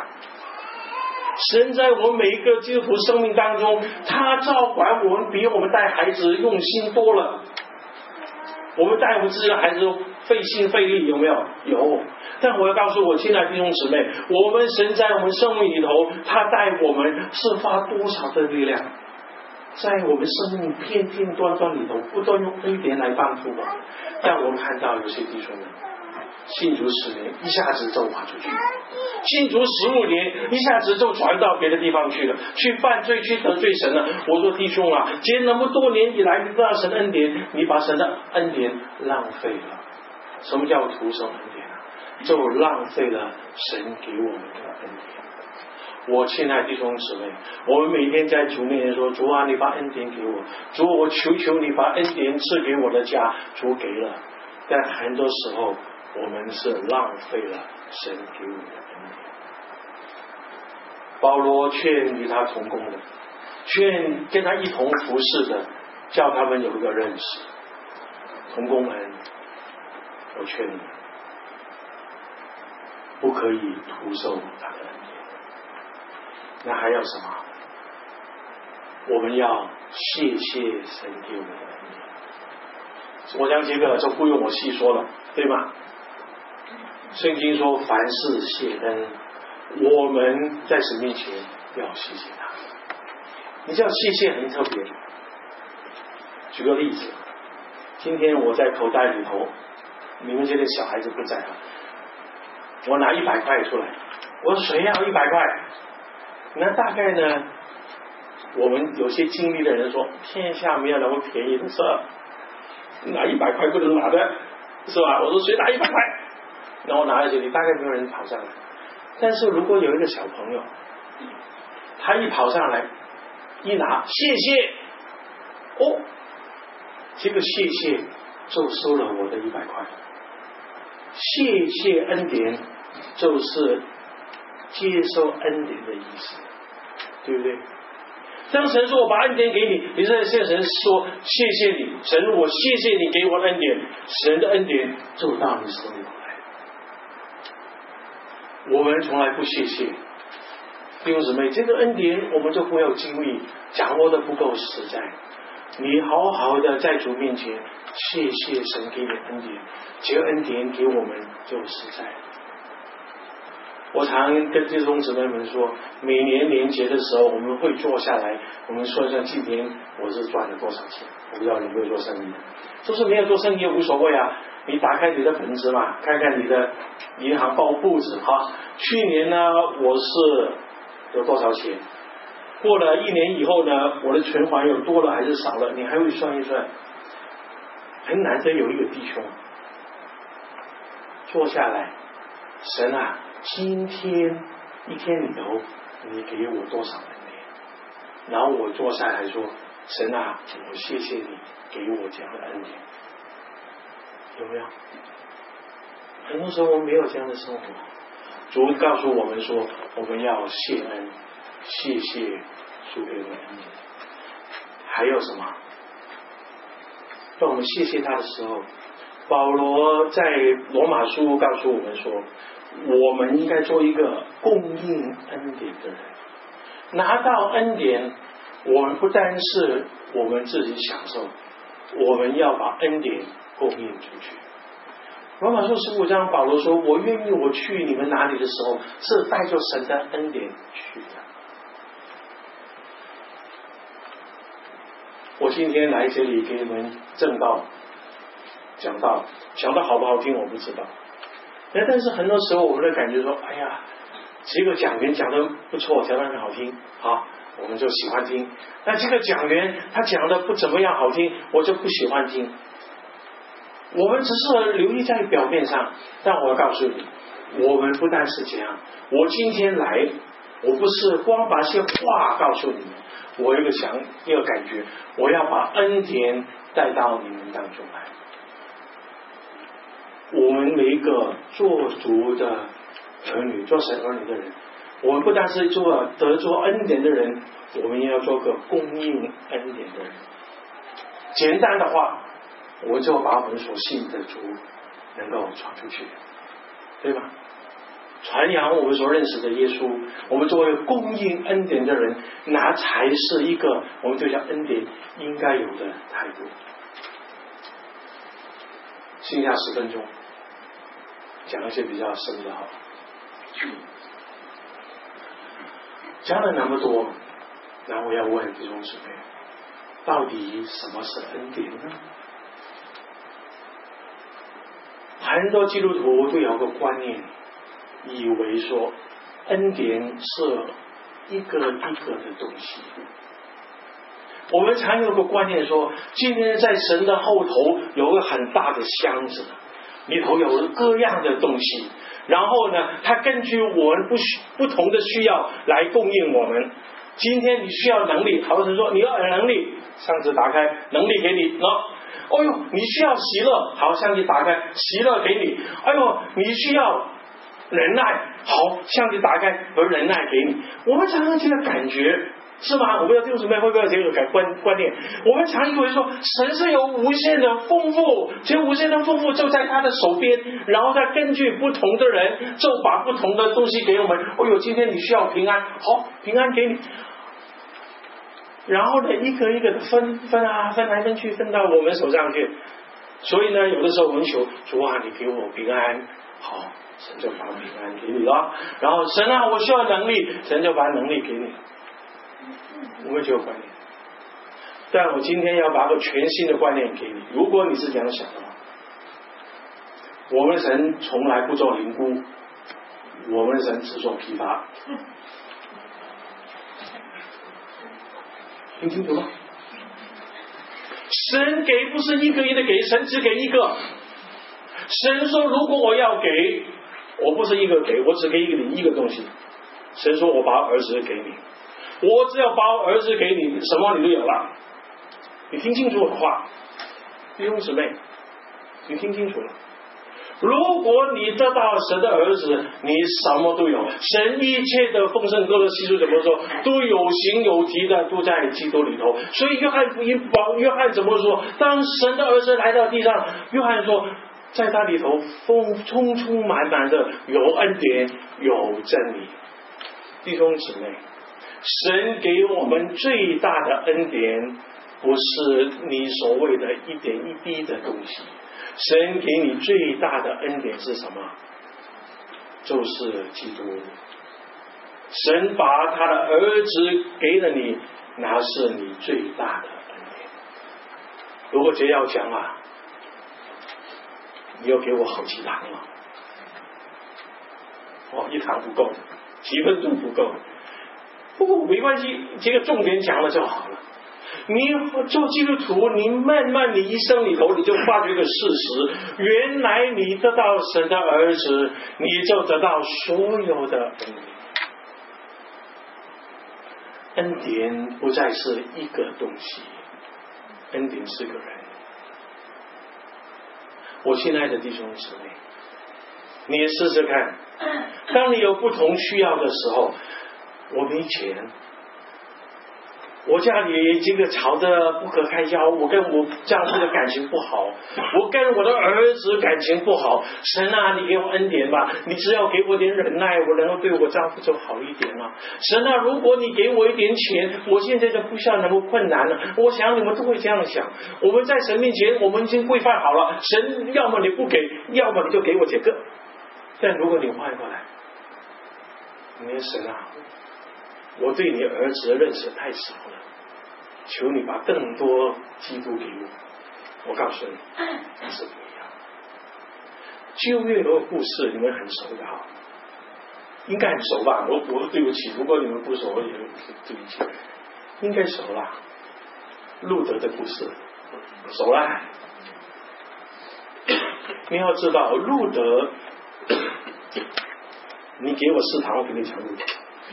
神在我们每一个基督徒生命当中，他照管我们比我们带孩子用心多了。我们带我们自己的孩子费心费力，有没有？有。但我要告诉我亲爱的弟兄姊妹，我们神在我们生命里头，他带我们是发多少的力量，在我们生命片片段段里头，不断用恩典来帮助我。但我看到有些弟兄们信主10年，一下子就跑出去；信主15年，一下子就传到别的地方去了，去犯罪，去得罪神了。我说弟兄啊，既然那么多年以来你得到神的恩典，你把神的恩典浪费了。什么叫徒受恩典啊？就浪费了神给我们的恩典。我亲爱的弟兄姊妹，我们每天在主面前说，主啊，你把恩典给我，主，我求求你把恩典赐给我的家。主给了，但很多时候我们是浪费了神给我们的恩典。保罗劝与他同工的，劝跟他一同服侍的，叫他们有一个认识。同工们，我劝你们不可以徒受他的恩典。那还要什么？我们要谢谢神给我们的恩典。我讲这个就不用我细说了，对吗？圣经说凡事谢恩，我们在神面前要谢谢他。你知道谢谢很特别。举个例子，今天我在口袋里头，你们这些小孩子不在了，我拿100块出来，我说谁要100块？那大概呢，我们有些经历的人说，天下没有那么便宜的事，拿100块不能拿的，是吧？我说谁拿100块？然后拿在这里，大概没有人跑上来。但是如果有一个小朋友，他一跑上来，一拿，谢谢，哦，这个谢谢就收了我的100块。谢谢恩典就是接受恩典的意思，对不对？当神说我把恩典给你，你在向神说谢谢你，神，我谢谢你给我恩典，神的恩典就到你手里来。我们从来不谢谢，弟兄姊妹，这个恩典我们就不要经历，掌握的不够实在。你好好的在主面前谢谢神给你的恩典，这个恩典给我们就实在。我常跟弟兄姊妹们说，每年年节的时候，我们会坐下来，我们算算今年我是赚了多少钱。我不知道你有没有做生意，就是没有做生意也无所谓啊，你打开你的本子嘛，看看你的银行报簿子哈。去年呢，我是有多少钱？过了1年以后呢，我的存款有多了还是少了？你还会算一算。很难得有一个弟兄坐下来，神啊，今天一天里头你给我多少恩典？然后我坐下来说，神啊，我谢谢你给我这样的恩典。有没有？很多时候我们没有这样的生活。主告诉我们说，我们要谢恩，谢谢主给我们的恩典。还有什么？当我们谢谢他的时候，保罗在罗马书告诉我们说，我们应该做一个供应恩典的人。拿到恩典，我们不单是我们自己享受，我们要把恩典供应出去。罗马书15章保罗说，我愿意我去你们哪里的时候，是带着神的恩典去的。我今天来这里给你们正道讲道，讲的好不好听我不知道，但是很多时候我们的感觉说，哎呀，这个讲员讲的不错，讲的很好听，好，我们就喜欢听。那这个讲员他讲的不怎么样好听，我就不喜欢听。我们只是留意在表面上，但我要告诉你，我们不单是这样。我今天来，我不是光把些话告诉你们，我有一个感觉，我要把恩典带到你们当中来。我们每一个做主的儿女，做神儿女的人，我们不单是做得做恩典的人，我们也要做个供应恩典的人。简单的话，我们就把我们所信的主能够传出去，对吧？传扬我们所认识的耶稣，我们作为供应恩典的人，那才是一个我们对象恩典应该有的态度。剩下10分钟，讲一些比较深的好。讲了那么多，然后我要问弟兄姊妹，到底什么是恩典呢？很多基督徒都有个观念，以为说恩典是一个一个的东西。我们常有个观念说，今天在神的后头有个很大的箱子，里头有各样的东西，然后呢，它根据我们不同的需要来供应我们。今天你需要能力，好像说你要能力，箱子打开，能力给你。哦呦，你需要喜乐，好，箱子打开，喜乐给你。哎呦，你需要忍耐，好，箱子打开，有忍耐给你。我们常常这个感觉是吗？我不知道弟兄姊妹会不会有这个观念？我们常以为说神是有无限的丰富，这无限的丰富就在他的手边，然后他根据不同的人就把不同的东西给我们。哦呦，今天你需要平安，好，平安给你。然后呢，一个一个的分来分去，分到我们手上去。所以呢，有的时候我们求主啊，你给我平安，好，神就把平安给你了。然后神啊，我需要能力，神就把能力给你。我们就有观念，但我今天要把个全新的观念给你。如果你是这样想的话，我们神从来不做灵估，我们神只做批发。听清楚吗？神给不是一个一个给，神只给一个。神说如果我要给，我不是一个给，我只给你一个东西。神说我把儿子给你，我只要把儿子给你，什么你都有了。你听清楚我的话，弟兄姊妹，你听清楚了。如果你得到神的儿子，你什么都有。神一切的丰盛，哥罗西书怎么说？都有形有体的，都在基督里头。所以约翰福音约翰怎么说？当神的儿子来到地上，约翰说，在他里头充满的有恩典，有真理。弟兄姊妹，神给我们最大的恩典，不是你所谓的一点一滴的东西。神给你最大的恩典是什么？就是基督。神把他的儿子给了你，那是你最大的恩典。如果这要讲啊，你要给我好几堂了。一堂不够，几分钟不够。不过没关系，这个重点讲了就好了。你做基督徒，你慢慢你一生里头，你就发觉一个事实，原来你得到神的儿子，你就得到所有的恩典。恩典不再是一个东西，恩典是个人。我亲爱的弟兄姊妹，你也试试看，当你有不同需要的时候，我没钱， 我家里这个吵得不可开交，我跟我丈夫的感情不好，我跟我的儿子感情不好。神啊，你给我恩典吧，你只要给我点忍耐，我能够对我丈夫就好一点了。神啊，如果你给我一点钱，我现在就不需要那么困难了。我想你们都会这样想。我们在神面前，我们已经规范好了，神要么你不给，要么你就给我这个。但如果你换过来，你说神啊，我对你儿子的认识太少了，求你把更多基督给我。我告诉你，是不一样。旧约的故事你们很熟的哈，应该很熟吧？我对不起，如果你们不熟，也对不起，应该熟啦。路德的故事熟啦。你要知道，路德，你给我4堂，我给你讲路德。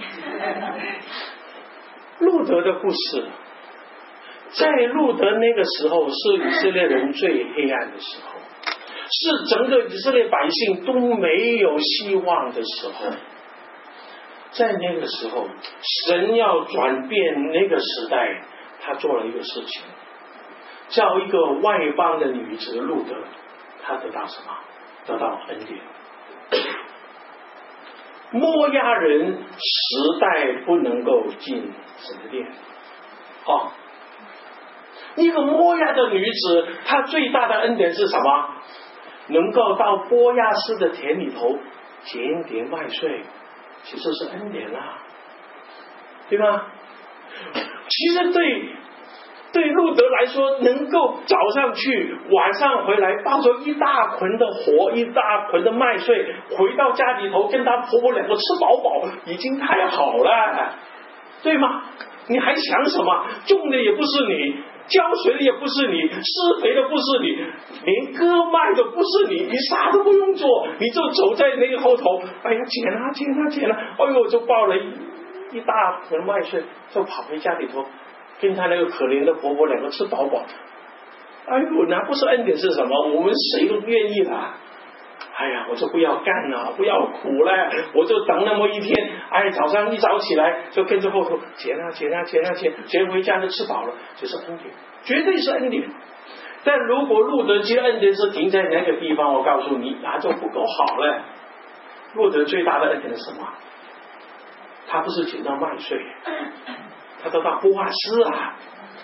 路德的故事，在路德那个时候是以色列人最黑暗的时候，是整个以色列百姓都没有希望的时候。在那个时候，神要转变那个时代，他做了一个事情，叫一个外邦的女子路德，她得到什么？得到恩典。摩押人时代不能够进神的殿。一个摩押的女子，她最大的恩典是什么？能够到波亚斯的田里头捡点麦穗，其实是恩典啦，对吗？其实对路德来说，能够早上去，晚上回来，抱着一大捆的火，一大捆的麦穗，回到家里头跟他婆婆两个吃饱饱，已经太好了，对吗？你还想什么？种的也不是你，浇水的也不是你，施肥的不是你，连割麦的不是你，你啥都不用做，你就走在那个后头，哎呀，捡啊，哎呦，就抱了一大捆麦穗，就跑回家里头，跟他那个可怜的婆婆两个吃饱饱。哎呦，那不是恩典是什么？我们谁都愿意啦。哎呀，我就不要干了，不要苦了，我就等那么一天。哎，早上一早起来就跟着后头捡回家就吃饱了，这是恩典，绝对是恩典。但如果路德接恩典是停在哪个地方，我告诉你，那就不够好了。路德最大的恩典是什么？他不是捡到麦穗，他得到波阿斯啊。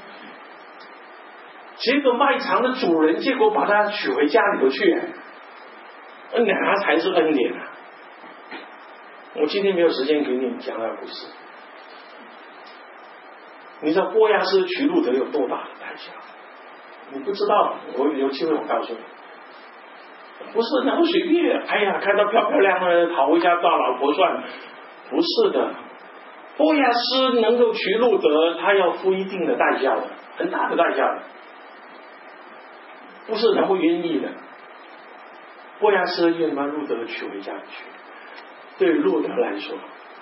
这个卖场的主人结果把他娶回家里头去，那才是恩典啊！我今天没有时间给你们讲那个故事。你知道波亚斯娶路德有多大的代价？你不知道，我有机会我告诉你。不是那么随便，哎呀，看到漂漂亮亮的讨回家当老婆算，不是的。波亚斯能够娶路德，他要付一定的代价的，很大的代价的，不是那么愿意的。波亚斯愿把路德娶回家去，对路德来说，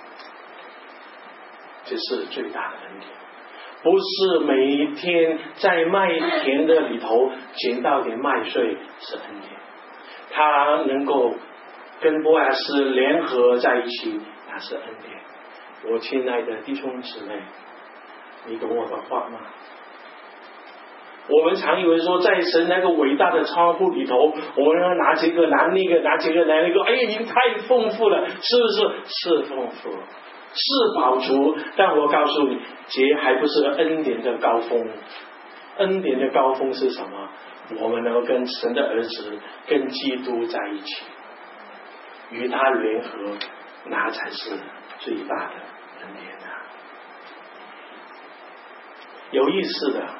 这是最大的恩典。不是每一天在麦田的里头捡到点麦穗是恩典，他能够跟波亚斯联合在一起，那是恩典。我亲爱的弟兄姊妹，你懂我的话吗？我们常以为说，在神那个伟大的仓库里头，我们要拿这个拿那个，拿这个拿那个，哎呀，已经太丰富了，是不是？是丰富，是饱足。但我告诉你，这还不是恩典的高峰。恩典的高峰是什么？我们能够跟神的儿子、跟基督在一起，与他联合，那才是最大的恩典啊！有意思的。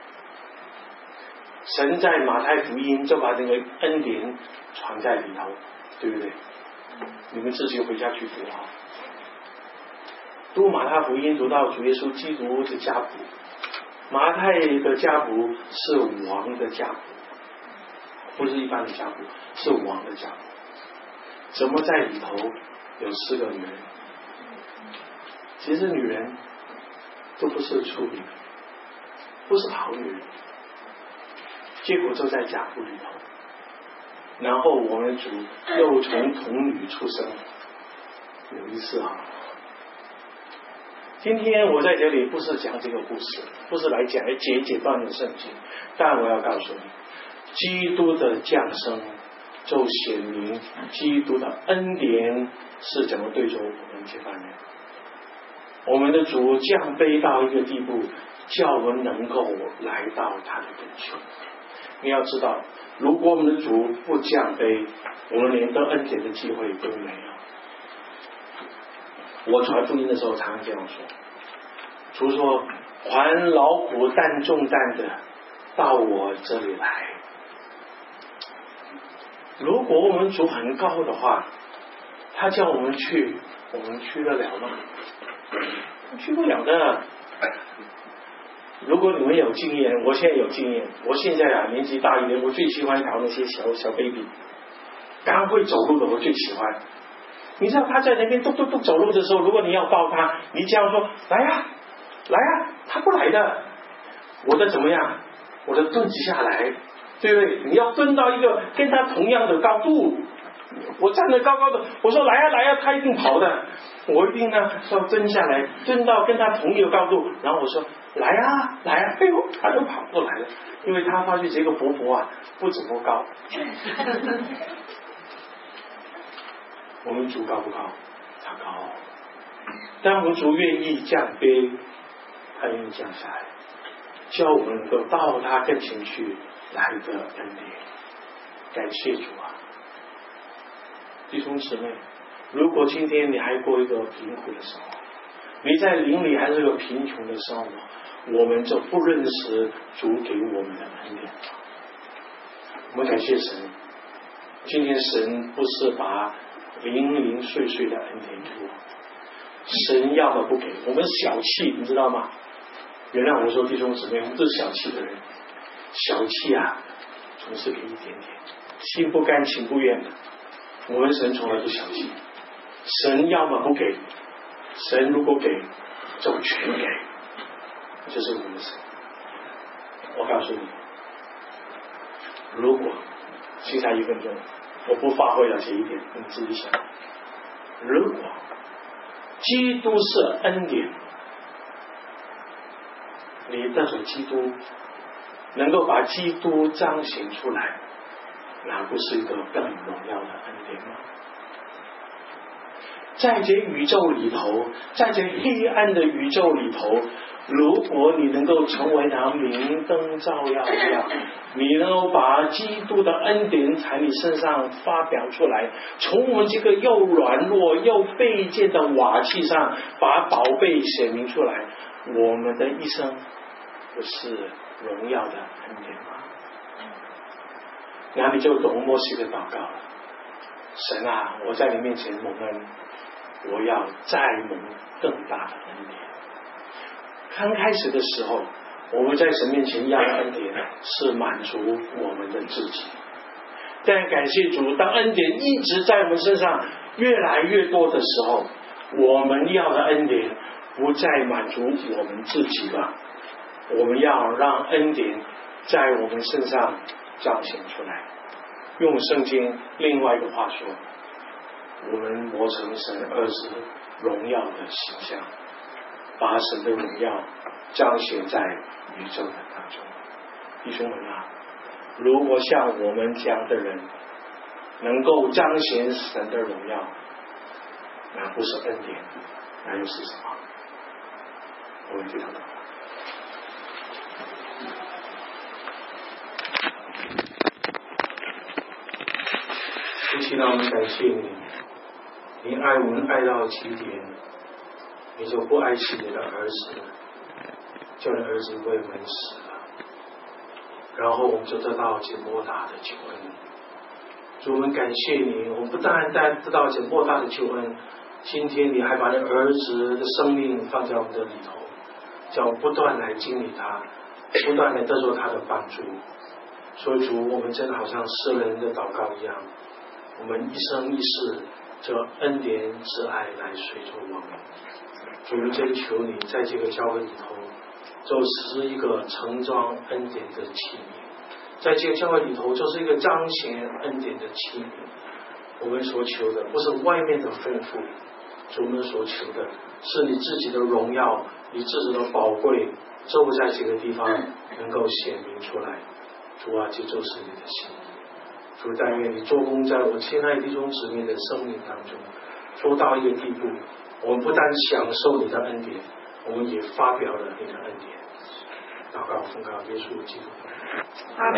神在马太福音就把这个恩典藏在里头，对不对？你们自己回家去读啊。读马太福音，读到主耶稣基督的家谱。马太的家谱是王的家谱，不是一般的家谱，是王的家谱。怎么在里头有4个女人？其实女人都不是出名，不是好女人。结果就在家谱里头，然后我们主又从童女出生。有一次啊， 今天我在这里不是讲这个故事，不是来讲解放的圣经，但我要告诉你，基督的降生就显明基督的恩典是怎么对着我们这帮人。我们的主降卑到一个地步，叫我们能够来到他的跟前。你要知道，如果我们的主不降卑，我们连得恩典的机会都没有。我传福音的时候常常这样说，主说还劳苦担重担的到我这里来。如果我们主很高的话，他叫我们去，我们去得了吗？去不了的。如果你们有经验，我现在有经验，我现在年纪大一点，我最喜欢搞那些小 baby， 刚会走路的我最喜欢。你知道他在那边咚咚咚走路的时候，如果你要抱他，你这样说来呀来呀，他不来的。我的怎么样？我的蹲下来，对不对？你要蹲到一个跟他同样的高度。我站得高高的，我说来呀来呀，他一定跑的。我一定呢要蹲下来，蹲到跟他同一个高度，然后我说来呀来呀，哎呦，他就跑过来了，因为他发现这个伯伯不怎么高。我们主高不高？他高。但我们主愿意降卑，他愿意降下来，叫我们能够到他跟前去来的恩典。感谢主啊！弟兄姊妹，如果今天你还过一个贫苦的生活，你在灵里还是个贫穷的生活，我们就不认识主给我们的恩典。我们感谢神，今天神不是把零零碎碎的恩典给我，神要的不给我们，小气，你知道吗？原谅我说弟兄姊妹，我们都是小气的人，小气总是给一点点，心不甘情不愿的。我们神从来不小气，神要么不给，神如果给就全给，这是我们的神。我告诉你，如果剩下1分钟我不发挥了这一点，你自己想，如果基督是恩典，你带着基督能够把基督彰显出来，那不是一个更荣耀的恩典吗？在这宇宙里头，在这黑暗的宇宙里头，如果你能够成为那明灯照耀一样，你能够把基督的恩典在你身上发表出来，从我们这个又软弱又卑贱的瓦器上把宝贝显明出来，我们的一生不是荣耀的恩典吗？那你就懂默西的祷告了。神啊，我在你面前蒙恩，我要再蒙更大的恩典。刚开始的时候，我们在神面前要的恩典是满足我们的自己，但感谢主，当恩典一直在我们身上越来越多的时候，我们要的恩典不再满足我们自己了，我们要让恩典在我们身上彰显出来。用圣经另外一个话说，我们磨成神儿子荣耀的形象，把神的荣耀彰显在宇宙的当中。弟兄们啊，如果像我们这样的人能够彰显神的荣耀，那不是恩典，那又是什么？我们非常祷告。父亲啊，我们感谢你，你爱我们爱到极点，你就不爱惜你的儿子，叫你儿子为我们死了，然后我们就得到这莫大的救恩。主，我们感谢你，我们不但得到这莫大的救恩，今天你还把你儿子的生命放在我们的里头，叫我们不断来经历他，不断来得到他的帮助。所以主，我们真的好像诗人的祷告一样，我们一生一世这恩典之爱来随着我们。主，真求你在这个教会里头就是一个盛装恩典的器皿，在这个教会里头就是一个彰显恩典的器皿。我们所求的不是外面的丰富， 主，我们所求的是你自己的荣耀，你自己的宝贵，就在这个地方能够显明出来。主啊，这就是你的心意。主，但愿你做工在我亲爱弟兄姊妹的生命当中，做到一个地步，我们不但享受你的恩典，我们也发表了你的恩典。祷告奉告耶稣基督。